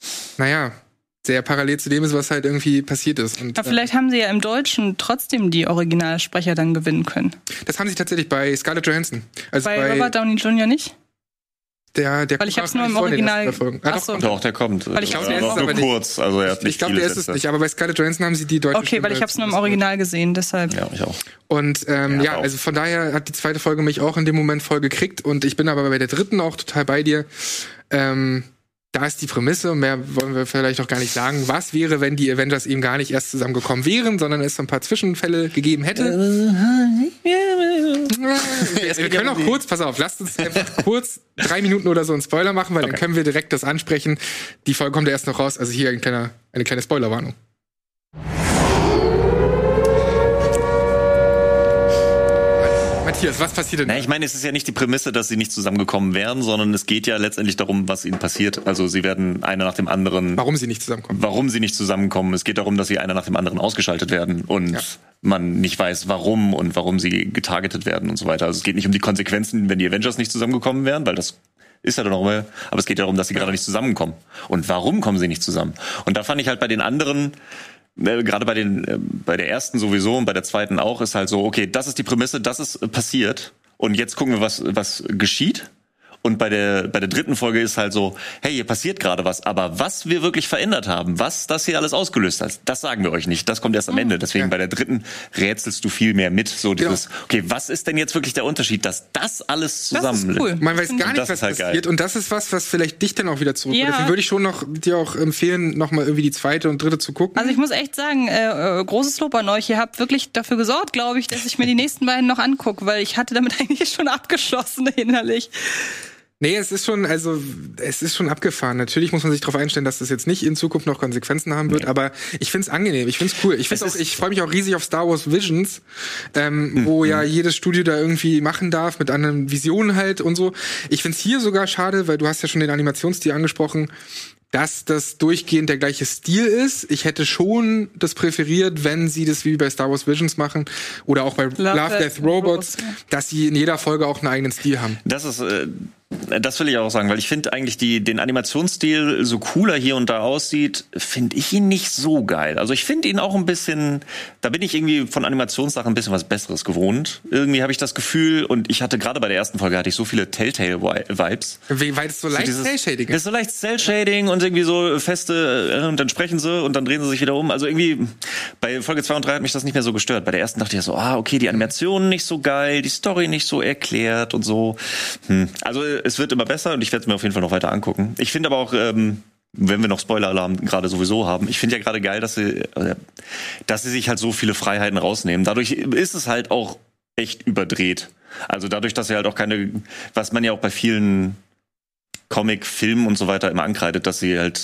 parallel zu dem ist, was halt irgendwie passiert ist. Und, aber vielleicht haben sie ja im Deutschen trotzdem die Originalsprecher dann gewinnen können. Das haben sie tatsächlich bei Scarlett Johansson. Also bei Robert Downey Jr. nicht? Der weil ich hab's nur im Original. Doch, der kommt. Weil ich nur kurz. Also er hat nicht. Ich glaube, der ist es nicht. Aber bei Scarlett Johansson haben sie die deutsche Okay, weil ich hab's nur im Original gesehen, deshalb. Ja, ich auch. Und also von daher hat die zweite Folge mich auch in dem Moment voll gekriegt. Und ich bin aber bei der dritten auch total bei dir. da ist die Prämisse, mehr wollen wir vielleicht auch gar nicht sagen. Was wäre, wenn die Avengers eben gar nicht erst zusammengekommen wären, sondern es so ein paar Zwischenfälle gegeben hätte? Wir können auch kurz, pass auf, lasst uns einfach kurz 3 Minuten oder so einen Spoiler machen, weil dann können wir direkt das ansprechen. Die Folge kommt ja erst noch raus, also hier eine kleine Spoilerwarnung. Matthias, was passiert denn? Na, ich meine, es ist ja nicht die Prämisse, dass sie nicht zusammengekommen wären, sondern es geht ja letztendlich darum, was ihnen passiert. Also sie werden einer nach dem anderen... Warum sie nicht zusammenkommen. Es geht darum, dass sie einer nach dem anderen ausgeschaltet werden und man nicht weiß, warum und warum sie getargetet werden und so weiter. Also es geht nicht um die Konsequenzen, wenn die Avengers nicht zusammengekommen wären, weil das ist ja dann auch mal, aber es geht darum, dass sie gerade nicht zusammenkommen. Und warum kommen sie nicht zusammen? Und da fand ich halt bei den anderen... Gerade bei der ersten sowieso und bei der zweiten auch, ist halt so, okay, das ist die Prämisse, das ist passiert und jetzt gucken wir, was geschieht. Und bei der dritten Folge ist halt so, hey, hier passiert gerade was, aber was wir wirklich verändert haben, was das hier alles ausgelöst hat, das sagen wir euch nicht. Das kommt erst am Ende. Deswegen bei der dritten rätselst du viel mehr mit. So dieses, okay, was ist denn jetzt wirklich der Unterschied, dass das alles zusammen... Das ist cool. Man weiß gar nicht, was passiert. Geil. Und das ist was vielleicht dich dann auch wieder zurück. Deswegen würde ich schon dir auch empfehlen, nochmal irgendwie die zweite und dritte zu gucken. Also ich muss echt sagen, großes Lob an euch. Ihr habt wirklich dafür gesorgt, glaube ich, dass ich mir die nächsten beiden noch angucke, weil ich hatte damit eigentlich schon abgeschlossen innerlich. Nee, es ist schon abgefahren. Natürlich muss man sich darauf einstellen, dass das jetzt nicht in Zukunft noch Konsequenzen haben wird, aber ich find's angenehm, ich find's cool. Ich freue mich auch riesig auf Star Wars Visions, wo ja jedes Studio da irgendwie machen darf, mit anderen Visionen halt und so. Ich find's hier sogar schade, weil du hast ja schon den Animationsstil angesprochen, dass das durchgehend der gleiche Stil ist. Ich hätte schon das präferiert, wenn sie das wie bei Star Wars Visions machen oder auch bei Love, Death, Robots, dass sie in jeder Folge auch einen eigenen Stil haben. Das will ich auch sagen, weil ich finde eigentlich den Animationsstil, so cooler hier und da aussieht, finde ich ihn nicht so geil. Also ich finde ihn auch ein bisschen, da bin ich irgendwie von Animationssachen ein bisschen was Besseres gewohnt. Irgendwie habe ich das Gefühl, und ich hatte gerade bei der ersten Folge so viele Telltale-Vibes. Weil es so leicht Cell-Shading ist. Es ist so leicht Cell-Shading und irgendwie so feste, und dann sprechen sie und dann drehen sie sich wieder um. Also irgendwie, bei Folge 2 und 3 hat mich das nicht mehr so gestört. Bei der ersten dachte ich so, okay, die Animation nicht so geil, die Story nicht so erklärt und so. Also es wird immer besser und ich werde es mir auf jeden Fall noch weiter angucken. Ich finde aber auch, wenn wir noch Spoiler-Alarm gerade sowieso haben, ich finde ja gerade geil, dass sie sich halt so viele Freiheiten rausnehmen. Dadurch ist es halt auch echt überdreht. Also dadurch, dass sie halt auch was man ja auch bei vielen Comic-Filmen und so weiter immer ankreidet, dass sie halt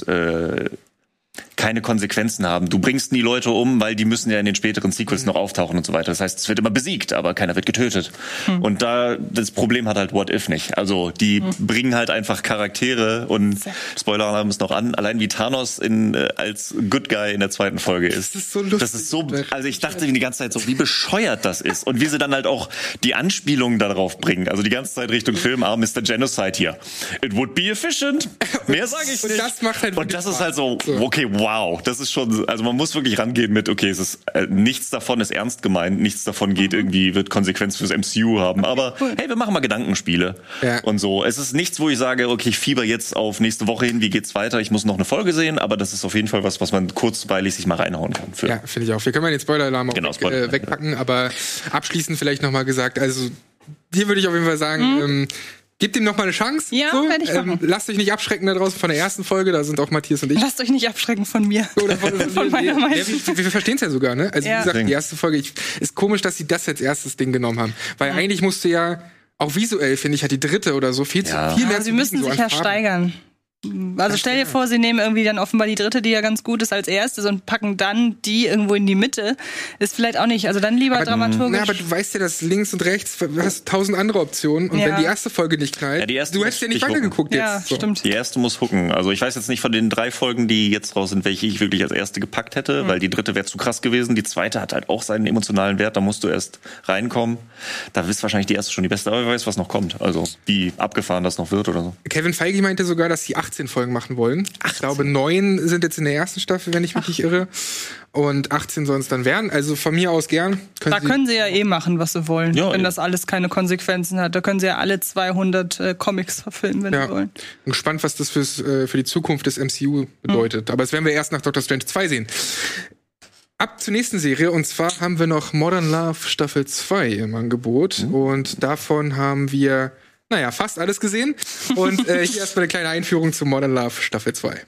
keine Konsequenzen haben. Du bringst nie Leute um, weil die müssen ja in den späteren Sequels noch auftauchen und so weiter. Das heißt, es wird immer besiegt, aber keiner wird getötet. Und das Problem hat halt What If nicht. Also die bringen halt einfach Charaktere und Spoiler haben es noch an, allein wie Thanos als Good Guy in der zweiten Folge ist. Das ist so lustig. Das ist so, also ich dachte die ganze Zeit so, wie bescheuert das ist und wie sie dann halt auch die Anspielungen darauf bringen. Also die ganze Zeit Richtung Film, Mr. Genocide hier. It would be efficient. Mehr sage ich nicht. Und das macht halt und das ist halt so, okay, wow, das ist schon, also man muss wirklich rangehen mit, okay, es ist nichts davon ist ernst gemeint, nichts davon wird Konsequenz fürs MCU haben, aber hey, wir machen mal Gedankenspiele und so. Es ist nichts, wo ich sage, okay, ich fieber jetzt auf nächste Woche hin, wie geht's weiter, ich muss noch eine Folge sehen, aber das ist auf jeden Fall was man kurzweilig sich mal reinhauen kann. Ja, finde ich auch. Wir können mal den Spoiler-Alarm wegpacken, aber abschließend vielleicht nochmal gesagt, also dir würde ich auf jeden Fall sagen, gebt ihm noch mal eine Chance. Ja, werde ich machen. Lasst euch nicht abschrecken da draußen von der ersten Folge, da sind auch Matthias und ich. Lasst euch nicht abschrecken von mir. Oder von meiner Meinung. Wir verstehen es ja sogar, ne? Also wie gesagt, die erste Folge, ist komisch, dass sie das als erstes Ding genommen haben. Weil eigentlich musst du ja, auch visuell, finde ich, hat die dritte oder so viel mehr. Sie müssen sich ja steigern. Also stell dir vor, sie nehmen irgendwie dann offenbar die dritte, die ja ganz gut ist, als erstes und packen dann die irgendwo in die Mitte. Ist vielleicht auch nicht, also dann lieber dramaturgisch. Aber du weißt ja, dass links und rechts, du hast 1000 andere Optionen und wenn die erste Folge nicht knallt, du hättest ja nicht weitergeguckt jetzt. Ja, stimmt. Die erste muss hooken. Also ich weiß jetzt nicht von den 3 Folgen, die jetzt raus sind, welche ich wirklich als erste gepackt hätte, weil die dritte wäre zu krass gewesen. Die zweite hat halt auch seinen emotionalen Wert, da musst du erst reinkommen. Da ist wahrscheinlich die erste schon die beste, aber wer weiß, was noch kommt. Also wie abgefahren das noch wird oder so. Kevin Feige meinte sogar, dass sie 18 Folgen machen wollen. 18. Ich glaube, 9 sind jetzt in der ersten Staffel, wenn ich mich nicht irre. Und 18 sollen es dann werden. Also von mir aus gern. Können sie ja machen, was sie wollen, wenn das alles keine Konsequenzen hat. Da können sie ja alle 200 Comics verfilmen, wenn sie wollen. Bin gespannt, was das für die Zukunft des MCU bedeutet. Aber das werden wir erst nach Doctor Strange 2 sehen. Ab zur nächsten Serie, und zwar haben wir noch Modern Love Staffel 2 im Angebot. Und davon haben wir naja, fast alles gesehen. Und hier erstmal eine kleine Einführung zu Modern Love Staffel 2.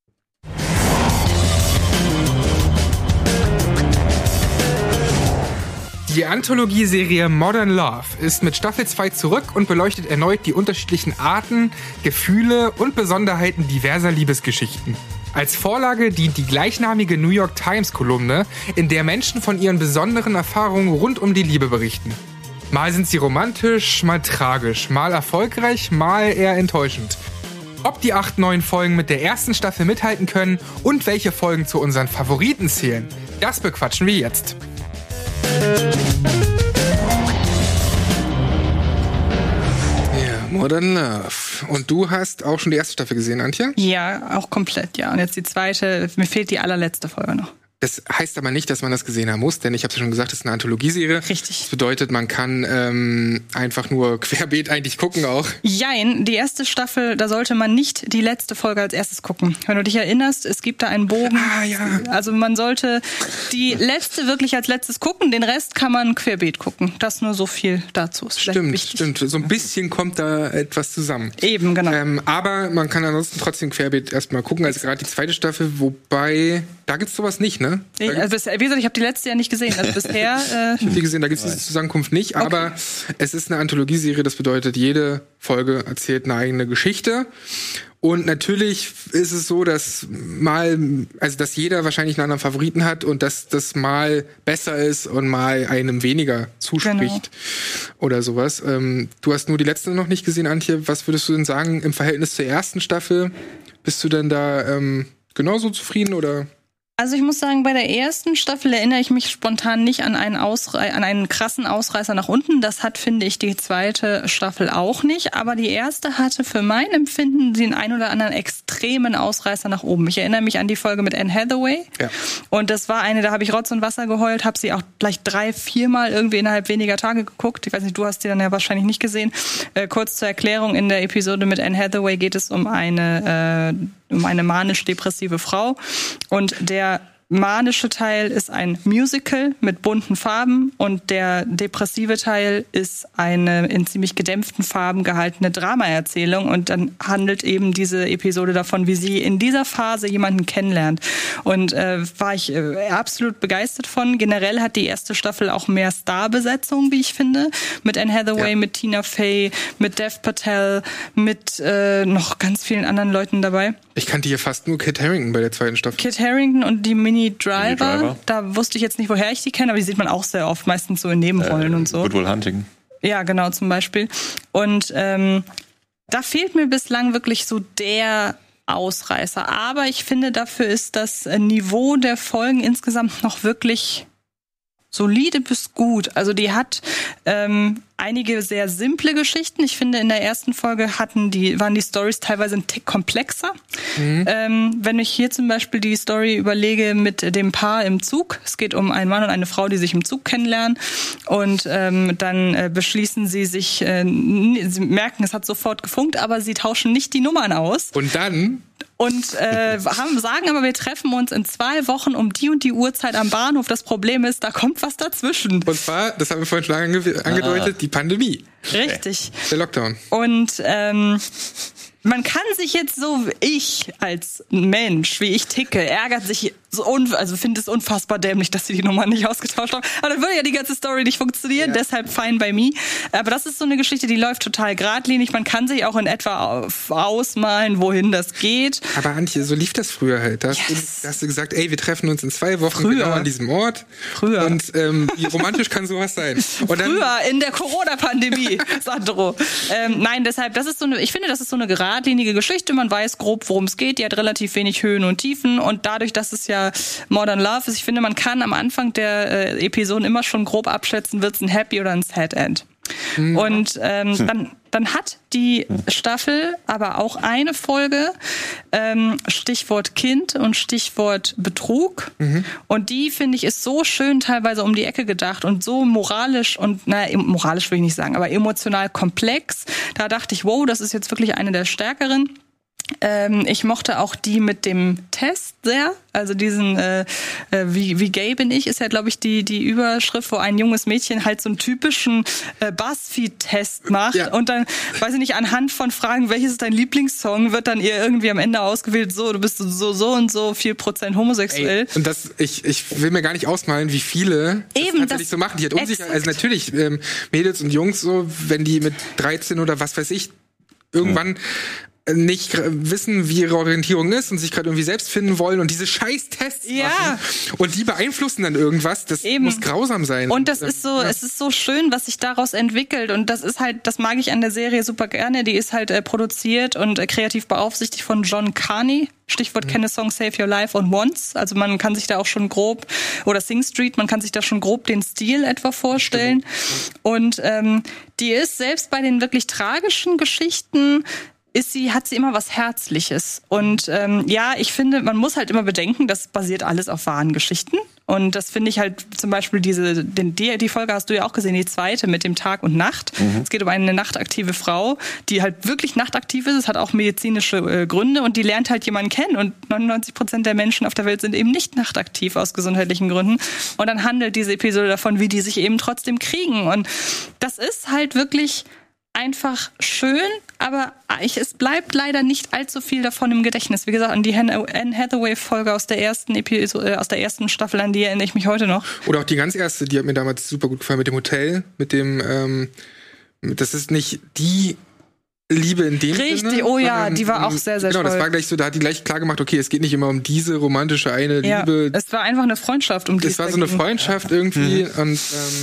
Die Anthologieserie Modern Love ist mit Staffel 2 zurück und beleuchtet erneut die unterschiedlichen Arten, Gefühle und Besonderheiten diverser Liebesgeschichten. Als Vorlage dient die gleichnamige New York Times-Kolumne, in der Menschen von ihren besonderen Erfahrungen rund um die Liebe berichten. Mal sind sie romantisch, mal tragisch, mal erfolgreich, mal eher enttäuschend. Ob die 8 neuen Folgen mit der ersten Staffel mithalten können und welche Folgen zu unseren Favoriten zählen, das bequatschen wir jetzt. Ja, Modern Love. Und du hast auch schon die erste Staffel gesehen, Antje? Ja, auch komplett, ja. Und jetzt die zweite, mir fehlt die allerletzte Folge noch. Das heißt aber nicht, dass man das gesehen haben muss, denn ich habe ja schon gesagt, es ist eine Anthologieserie. Richtig. Das bedeutet, man kann einfach nur querbeet eigentlich gucken auch. Jein, die erste Staffel, da sollte man nicht die letzte Folge als erstes gucken. Wenn du dich erinnerst, es gibt da einen Bogen. Ah, ja. Also man sollte die letzte wirklich als letztes gucken, den Rest kann man querbeet gucken. Das nur so viel dazu. Ist Stimmt. So ein bisschen kommt da etwas zusammen. Eben, genau. Aber man kann ansonsten trotzdem querbeet erstmal gucken, also gerade die zweite Staffel, wobei, da gibt's sowas nicht, ne? Also, wie gesagt, ich habe die letzte ja nicht gesehen. Also bisher. Ich habe die gesehen, da gibt es diese Zusammenkunft nicht. Okay. Aber es ist eine Anthologieserie, das bedeutet, jede Folge erzählt eine eigene Geschichte. Und natürlich ist es so, dass dass jeder wahrscheinlich einen anderen Favoriten hat und dass das mal besser ist und mal einem weniger zuspricht. Genau. Oder sowas. Du hast nur die letzte noch nicht gesehen, Antje. Was würdest du denn sagen im Verhältnis zur ersten Staffel? Bist du denn da genauso zufrieden oder? Also ich muss sagen, bei der ersten Staffel erinnere ich mich spontan nicht an einen krassen Ausreißer nach unten. Das hat, finde ich, die zweite Staffel auch nicht. Aber die erste hatte für mein Empfinden den ein oder anderen extremen Ausreißer nach oben. Ich erinnere mich an die Folge mit Anne Hathaway. Ja. Und das war eine, da habe ich Rotz und Wasser geheult, habe sie auch gleich 3-4 Mal irgendwie innerhalb weniger Tage geguckt. Ich weiß nicht, du hast die dann ja wahrscheinlich nicht gesehen. Kurz zur Erklärung, in der Episode mit Anne Hathaway geht es um eine manisch-depressive Frau. Und der manische Teil ist ein Musical mit bunten Farben und der depressive Teil ist eine in ziemlich gedämpften Farben gehaltene Dramaerzählung und dann handelt eben diese Episode davon, wie sie in dieser Phase jemanden kennenlernt. Und war ich absolut begeistert von. Generell hat die erste Staffel auch mehr Starbesetzung, wie ich finde, mit Anne Hathaway, mit Tina Fey, mit Dev Patel, mit noch ganz vielen anderen Leuten dabei. Ich kannte hier fast nur Kit Harington bei der zweiten Staffel. Kit Harington und die Mini Driver. Da wusste ich jetzt nicht, woher ich die kenne, aber die sieht man auch sehr oft, meistens so in Nebenrollen und so. Good Will Hunting. Ja, genau, zum Beispiel. Und da fehlt mir bislang wirklich so der Ausreißer. Aber ich finde, dafür ist das Niveau der Folgen insgesamt noch wirklich solide bis gut. Also die hat einige sehr simple Geschichten. Ich finde, in der ersten Folge waren die Storys teilweise ein Tick komplexer. Wenn ich hier zum Beispiel die Story überlege mit dem Paar im Zug. Es geht um einen Mann und eine Frau, die sich im Zug kennenlernen. Und dann beschließen sie sich, sie merken, es hat sofort gefunkt, aber sie tauschen nicht die Nummern aus. Und dann? Und sagen aber, wir treffen uns in 2 Wochen um die und die Uhrzeit am Bahnhof. Das Problem ist, da kommt was dazwischen. Und zwar, das haben wir vorhin schon angedeutet, die Pandemie. Richtig. Der Lockdown. Und man kann sich jetzt so, ich als Mensch, wie ich ticke, ärgert sich finde es unfassbar dämlich, dass sie die Nummer nicht ausgetauscht haben. Aber dann würde ja die ganze Story nicht funktionieren, deshalb fine by me. Aber das ist so eine Geschichte, die läuft total geradlinig. Man kann sich auch in etwa ausmalen, wohin das geht. Aber Antje, so lief das früher halt. Da hast du gesagt, ey, wir treffen uns in 2 Wochen genau an diesem Ort. Früher. Und wie romantisch kann sowas sein? Und dann, früher, in der Corona-Pandemie, Sandro. Nein, deshalb, ich finde, das ist so eine geradlinige Geschichte. Man weiß grob, worum es geht. Die hat relativ wenig Höhen und Tiefen. Und dadurch, dass es ja Modern Love ist, ich finde, man kann am Anfang der Episoden immer schon grob abschätzen, wird es ein Happy oder ein Sad End. Und dann hat die Staffel aber auch eine Folge, Stichwort Kind und Stichwort Betrug. Und die, finde ich, ist so schön teilweise um die Ecke gedacht und so moralisch moralisch will ich nicht sagen, aber emotional komplex. Da dachte ich, wow, das ist jetzt wirklich eine der stärkeren. Ich mochte auch die mit dem Test sehr. Also diesen wie gay bin ich, ist ja, glaube ich, die Überschrift, wo ein junges Mädchen halt so einen typischen BuzzFeed-Test macht. Ja. Und dann, weiß ich nicht, anhand von Fragen, welches ist dein Lieblingssong, wird dann ihr irgendwie am Ende ausgewählt, so, du bist so und so 4% homosexuell. Und das, ich will mir gar nicht ausmalen, wie viele das tatsächlich so machen. Die hat unsicher, also natürlich Mädels und Jungs so, wenn die mit 13 oder was weiß ich, irgendwann nicht wissen, wie ihre Orientierung ist und sich gerade irgendwie selbst finden wollen und diese scheiß Tests machen. Und die beeinflussen dann irgendwas. Das muss grausam sein. Und das ist so, es ist so schön, was sich daraus entwickelt. Und das ist halt, das mag ich an der Serie super gerne. Die ist halt produziert und kreativ beaufsichtigt von John Carney. Stichwort Kenne Song Save Your Life und Once. Also man kann sich da auch schon grob, oder Sing Street, man kann sich da schon grob den Stil etwa vorstellen. Und die ist selbst bei den wirklich tragischen Geschichten hat sie immer was Herzliches. Und ich finde, man muss halt immer bedenken, das basiert alles auf wahren Geschichten. Und das finde ich halt zum Beispiel die Folge hast du ja auch gesehen, die zweite mit dem Tag und Nacht. Es geht um eine nachtaktive Frau, die halt wirklich nachtaktiv ist. Es hat auch medizinische Gründe und die lernt halt jemanden kennen. Und 99% der Menschen auf der Welt sind eben nicht nachtaktiv aus gesundheitlichen Gründen. Und dann handelt diese Episode davon, wie die sich eben trotzdem kriegen. Und das ist halt wirklich einfach schön, aber es bleibt leider nicht allzu viel davon im Gedächtnis. Wie gesagt, an die Anne Hathaway-Folge aus der ersten Episode, aus der ersten Staffel, an die erinnere ich mich heute noch. Oder auch die ganz erste, die hat mir damals super gut gefallen, mit dem Hotel, mit dem, das ist nicht die Liebe in dem Sinne. Richtig, oh ja, die war auch sehr, sehr toll. Genau, das war gleich so, da hat die gleich klar gemacht, okay, es geht nicht immer um diese romantische eine Liebe. Es war einfach eine Freundschaft, Es war so eine Freundschaft irgendwie und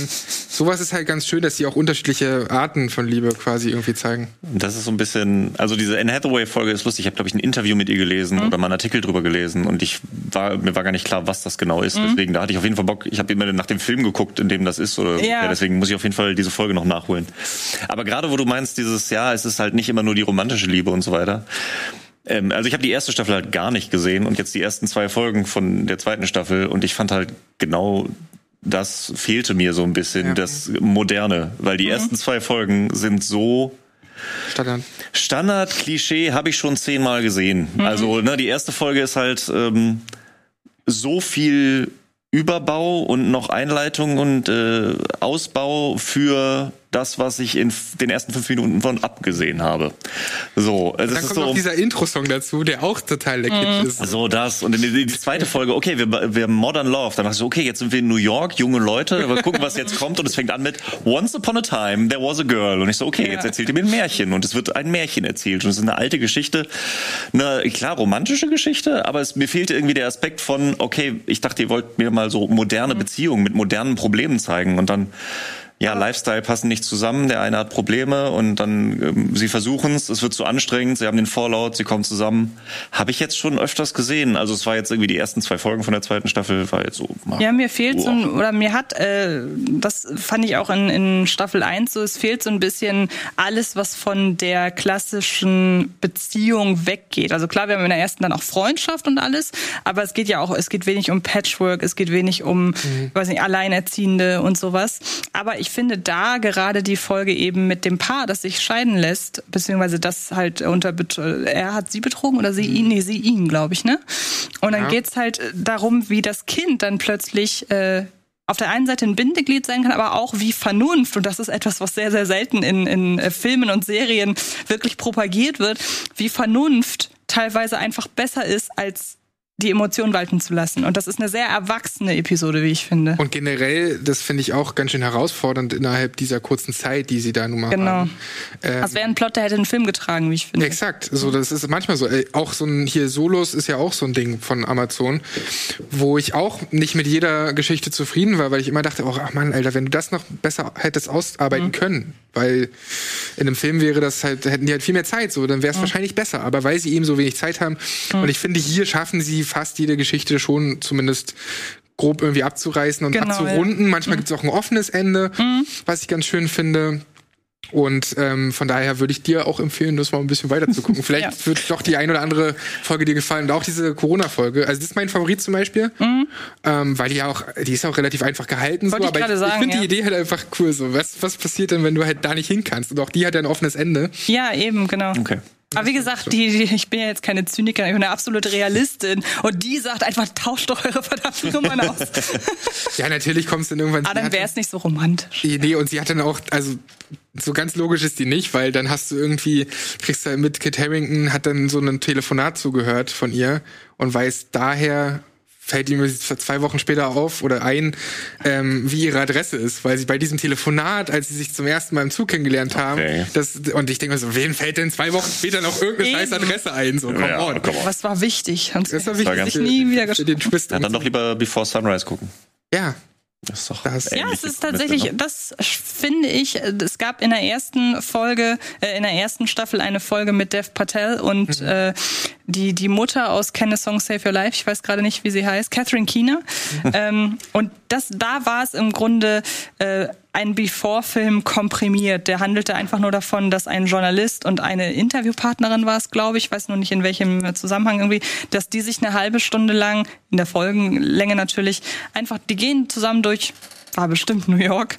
sowas ist halt ganz schön, dass die auch unterschiedliche Arten von Liebe quasi irgendwie zeigen. Das ist so ein bisschen, also diese Anne Hathaway-Folge ist lustig. Ich habe, glaube ich, ein Interview mit ihr gelesen oder mal einen Artikel drüber gelesen und mir war gar nicht klar, was das genau ist. Deswegen, da hatte ich auf jeden Fall Bock. Ich habe immer nach dem Film geguckt, in dem das ist. Deswegen muss ich auf jeden Fall diese Folge noch nachholen. Aber gerade, wo du meinst, es ist halt nicht immer nur die romantische Liebe und so weiter. Also ich habe die erste Staffel halt gar nicht gesehen und jetzt die ersten 2 Folgen von der zweiten Staffel und ich fand halt genau, das fehlte mir so ein bisschen, das Moderne, weil die ersten 2 Folgen sind so Standard, Klischee, habe ich schon 10-mal gesehen. Also die erste Folge ist halt so viel Überbau und noch Einleitung und Ausbau für das, was ich in den ersten 5 Minuten von abgesehen habe. So, dann kommt noch dieser Intro-Song dazu, der auch total lecker ist. So das. Und in die zweite Folge, okay, wir haben Modern Love. Dann dachte ich so, okay, jetzt sind wir in New York, junge Leute, wir gucken, was jetzt kommt. Und es fängt an mit Once upon a time, there was a girl. Und ich so, okay, jetzt erzählt ihr mir ein Märchen. Und es wird ein Märchen erzählt. Und es ist eine alte Geschichte. Eine, klar, romantische Geschichte, aber mir fehlte irgendwie der Aspekt von, okay, ich dachte, ihr wollt mir mal so moderne Beziehungen mit modernen Problemen zeigen. Und dann Lifestyle passen nicht zusammen, der eine hat Probleme und dann sie versuchen es wird zu anstrengend, sie haben den Fallout, sie kommen zusammen. Habe ich jetzt schon öfters gesehen. Also es war jetzt irgendwie die ersten 2 Folgen von der zweiten Staffel, war jetzt so. Mir fehlt das fand ich auch in Staffel 1 so, es fehlt so ein bisschen alles, was von der klassischen Beziehung weggeht. Also klar, wir haben in der ersten dann auch Freundschaft und alles, aber es geht wenig um Patchwork, es geht wenig um, Alleinerziehende und sowas. Aber ich finde da gerade die Folge eben mit dem Paar, das sich scheiden lässt, beziehungsweise das halt er hat sie betrogen oder sie ihn? Nee, sie ihn, glaube ich, ne? Und dann geht's halt darum, wie das Kind dann plötzlich auf der einen Seite ein Bindeglied sein kann, aber auch wie Vernunft, und das ist etwas, was sehr, sehr selten in Filmen und Serien wirklich propagiert wird, wie Vernunft teilweise einfach besser ist, als die Emotionen walten zu lassen. Und das ist eine sehr erwachsene Episode, wie ich finde. Und generell, das finde ich auch ganz schön herausfordernd innerhalb dieser kurzen Zeit, die sie da nun mal haben. Das wäre ein Plot, der hätte einen Film getragen, wie ich finde. Exakt. So, das ist manchmal so. Auch so ein hier Solos ist ja auch so ein Ding von Amazon, wo ich auch nicht mit jeder Geschichte zufrieden war, weil ich immer dachte, ach Mann, Alter, wenn du das noch besser hättest ausarbeiten können, weil in einem Film wäre das halt, hätten die halt viel mehr Zeit, so, dann wäre es wahrscheinlich besser. Aber weil sie eben so wenig Zeit haben, und ich finde, hier schaffen sie fast jede Geschichte schon zumindest grob irgendwie abzureißen und abzurunden. Ja. Manchmal gibt es auch ein offenes Ende, was ich ganz schön finde. Und von daher würde ich dir auch empfehlen, das mal ein bisschen weiter zu gucken. Vielleicht wird doch die ein oder andere Folge dir gefallen. Und auch diese Corona-Folge. Also das ist mein Favorit zum Beispiel. Weil die ist auch relativ einfach gehalten. So, aber ich finde die Idee halt einfach cool. So. Was passiert denn, wenn du halt da nicht hin kannst? Und auch die hat ja ein offenes Ende. Ja, eben, genau. Okay. Aber wie gesagt, ich bin ja jetzt keine Zynikerin, ich bin eine absolute Realistin. Und die sagt einfach, tauscht doch eure verdammten Nummern aus. Ja, natürlich kommst du dann irgendwann... Aber dann wäre es nicht so romantisch. Nee, und sie hat dann auch, also so ganz logisch ist die nicht, weil dann hast du irgendwie, kriegst du mit, Kit Harington hat dann so ein Telefonat zugehört von ihr und weiß daher... fällt ihm 2 Wochen später auf oder ein, wie ihre Adresse ist, weil sie bei diesem Telefonat, als sie sich zum ersten Mal im Zug kennengelernt haben, und ich denke mir so, wem fällt denn 2 Wochen später noch irgendeine scheiß Adresse ein? So, come on. Was war wichtig? Das war wichtig. Ich nie wieder gesprochen. Dann doch lieber Before Sunrise gucken. Ja. Das ist doch es ist tatsächlich, das finde ich, es gab in der ersten Folge, in der ersten Staffel eine Folge mit Dev Patel und die Mutter aus Can a Song Save Your Life, ich weiß gerade nicht, wie sie heißt, Catherine Keener. Und da war es im Grunde ein Before-Film komprimiert. Der handelte einfach nur davon, dass ein Journalist und eine Interviewpartnerin war es, glaube ich, weiß nur nicht in welchem Zusammenhang irgendwie, dass die sich eine halbe Stunde lang, in der Folgenlänge natürlich, einfach, die gehen zusammen durch, war bestimmt New York,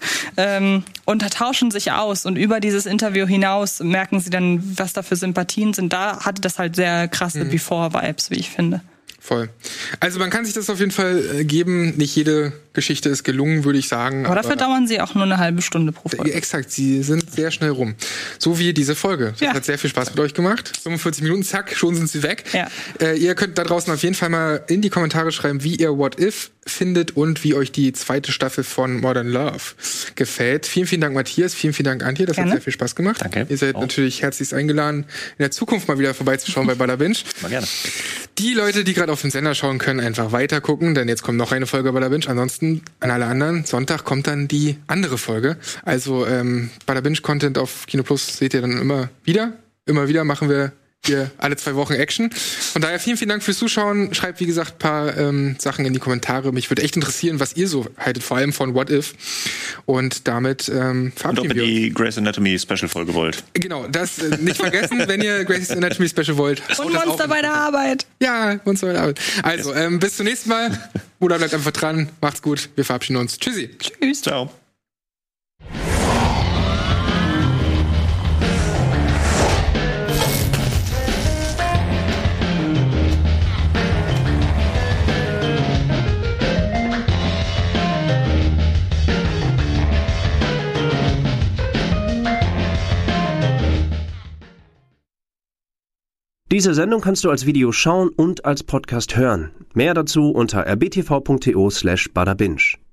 und tauschen sich aus. Und über dieses Interview hinaus merken sie dann, was da für Sympathien sind. Da hatte das halt sehr krasse Before-Vibes, wie ich finde. Voll. Also man kann sich das auf jeden Fall geben. Nicht jede Geschichte ist gelungen, würde ich sagen. Aber dafür dauern sie auch nur eine halbe Stunde pro Folge. Exakt, sie sind sehr schnell rum. So wie diese Folge. Das hat sehr viel Spaß mit euch gemacht. 45 Minuten, zack, schon sind sie weg. Ja. Ihr könnt da draußen auf jeden Fall mal in die Kommentare schreiben, wie ihr What If findet und wie euch die 2. Staffel von Modern Love gefällt. Vielen, vielen Dank, Matthias. Vielen, vielen Dank, Antje. Das hat sehr viel Spaß gemacht. Danke. Ihr seid natürlich herzlichst eingeladen, in der Zukunft mal wieder vorbeizuschauen bei Bada Binge. Mal gerne. Die Leute, die gerade auf den Sender schauen, können einfach weiter gucken, denn jetzt kommt noch eine Folge Bada Binge. Ansonsten an alle anderen, Sonntag kommt dann die andere Folge. Also Bada Binge Content auf Kino Plus seht ihr dann immer wieder. Immer wieder machen wir hier alle 2 Wochen Action. Von daher vielen, vielen Dank fürs Zuschauen. Schreibt, wie gesagt, ein paar Sachen in die Kommentare. Mich würde echt interessieren, was ihr so haltet, vor allem von What If. Und damit verabschieden wir uns. Und ob ihr die Grey's Anatomy Special Folge wollt. Genau, das nicht vergessen, wenn ihr Grey's Anatomy Special wollt. Und Monster bei der Arbeit. Ja, Monster bei der Arbeit. Also, bis zum nächsten Mal. Bruder, bleibt einfach dran. Macht's gut. Wir verabschieden uns. Tschüssi. Tschüss. Ciao. Diese Sendung kannst du als Video schauen und als Podcast hören. Mehr dazu unter rbtv.to/badabinge.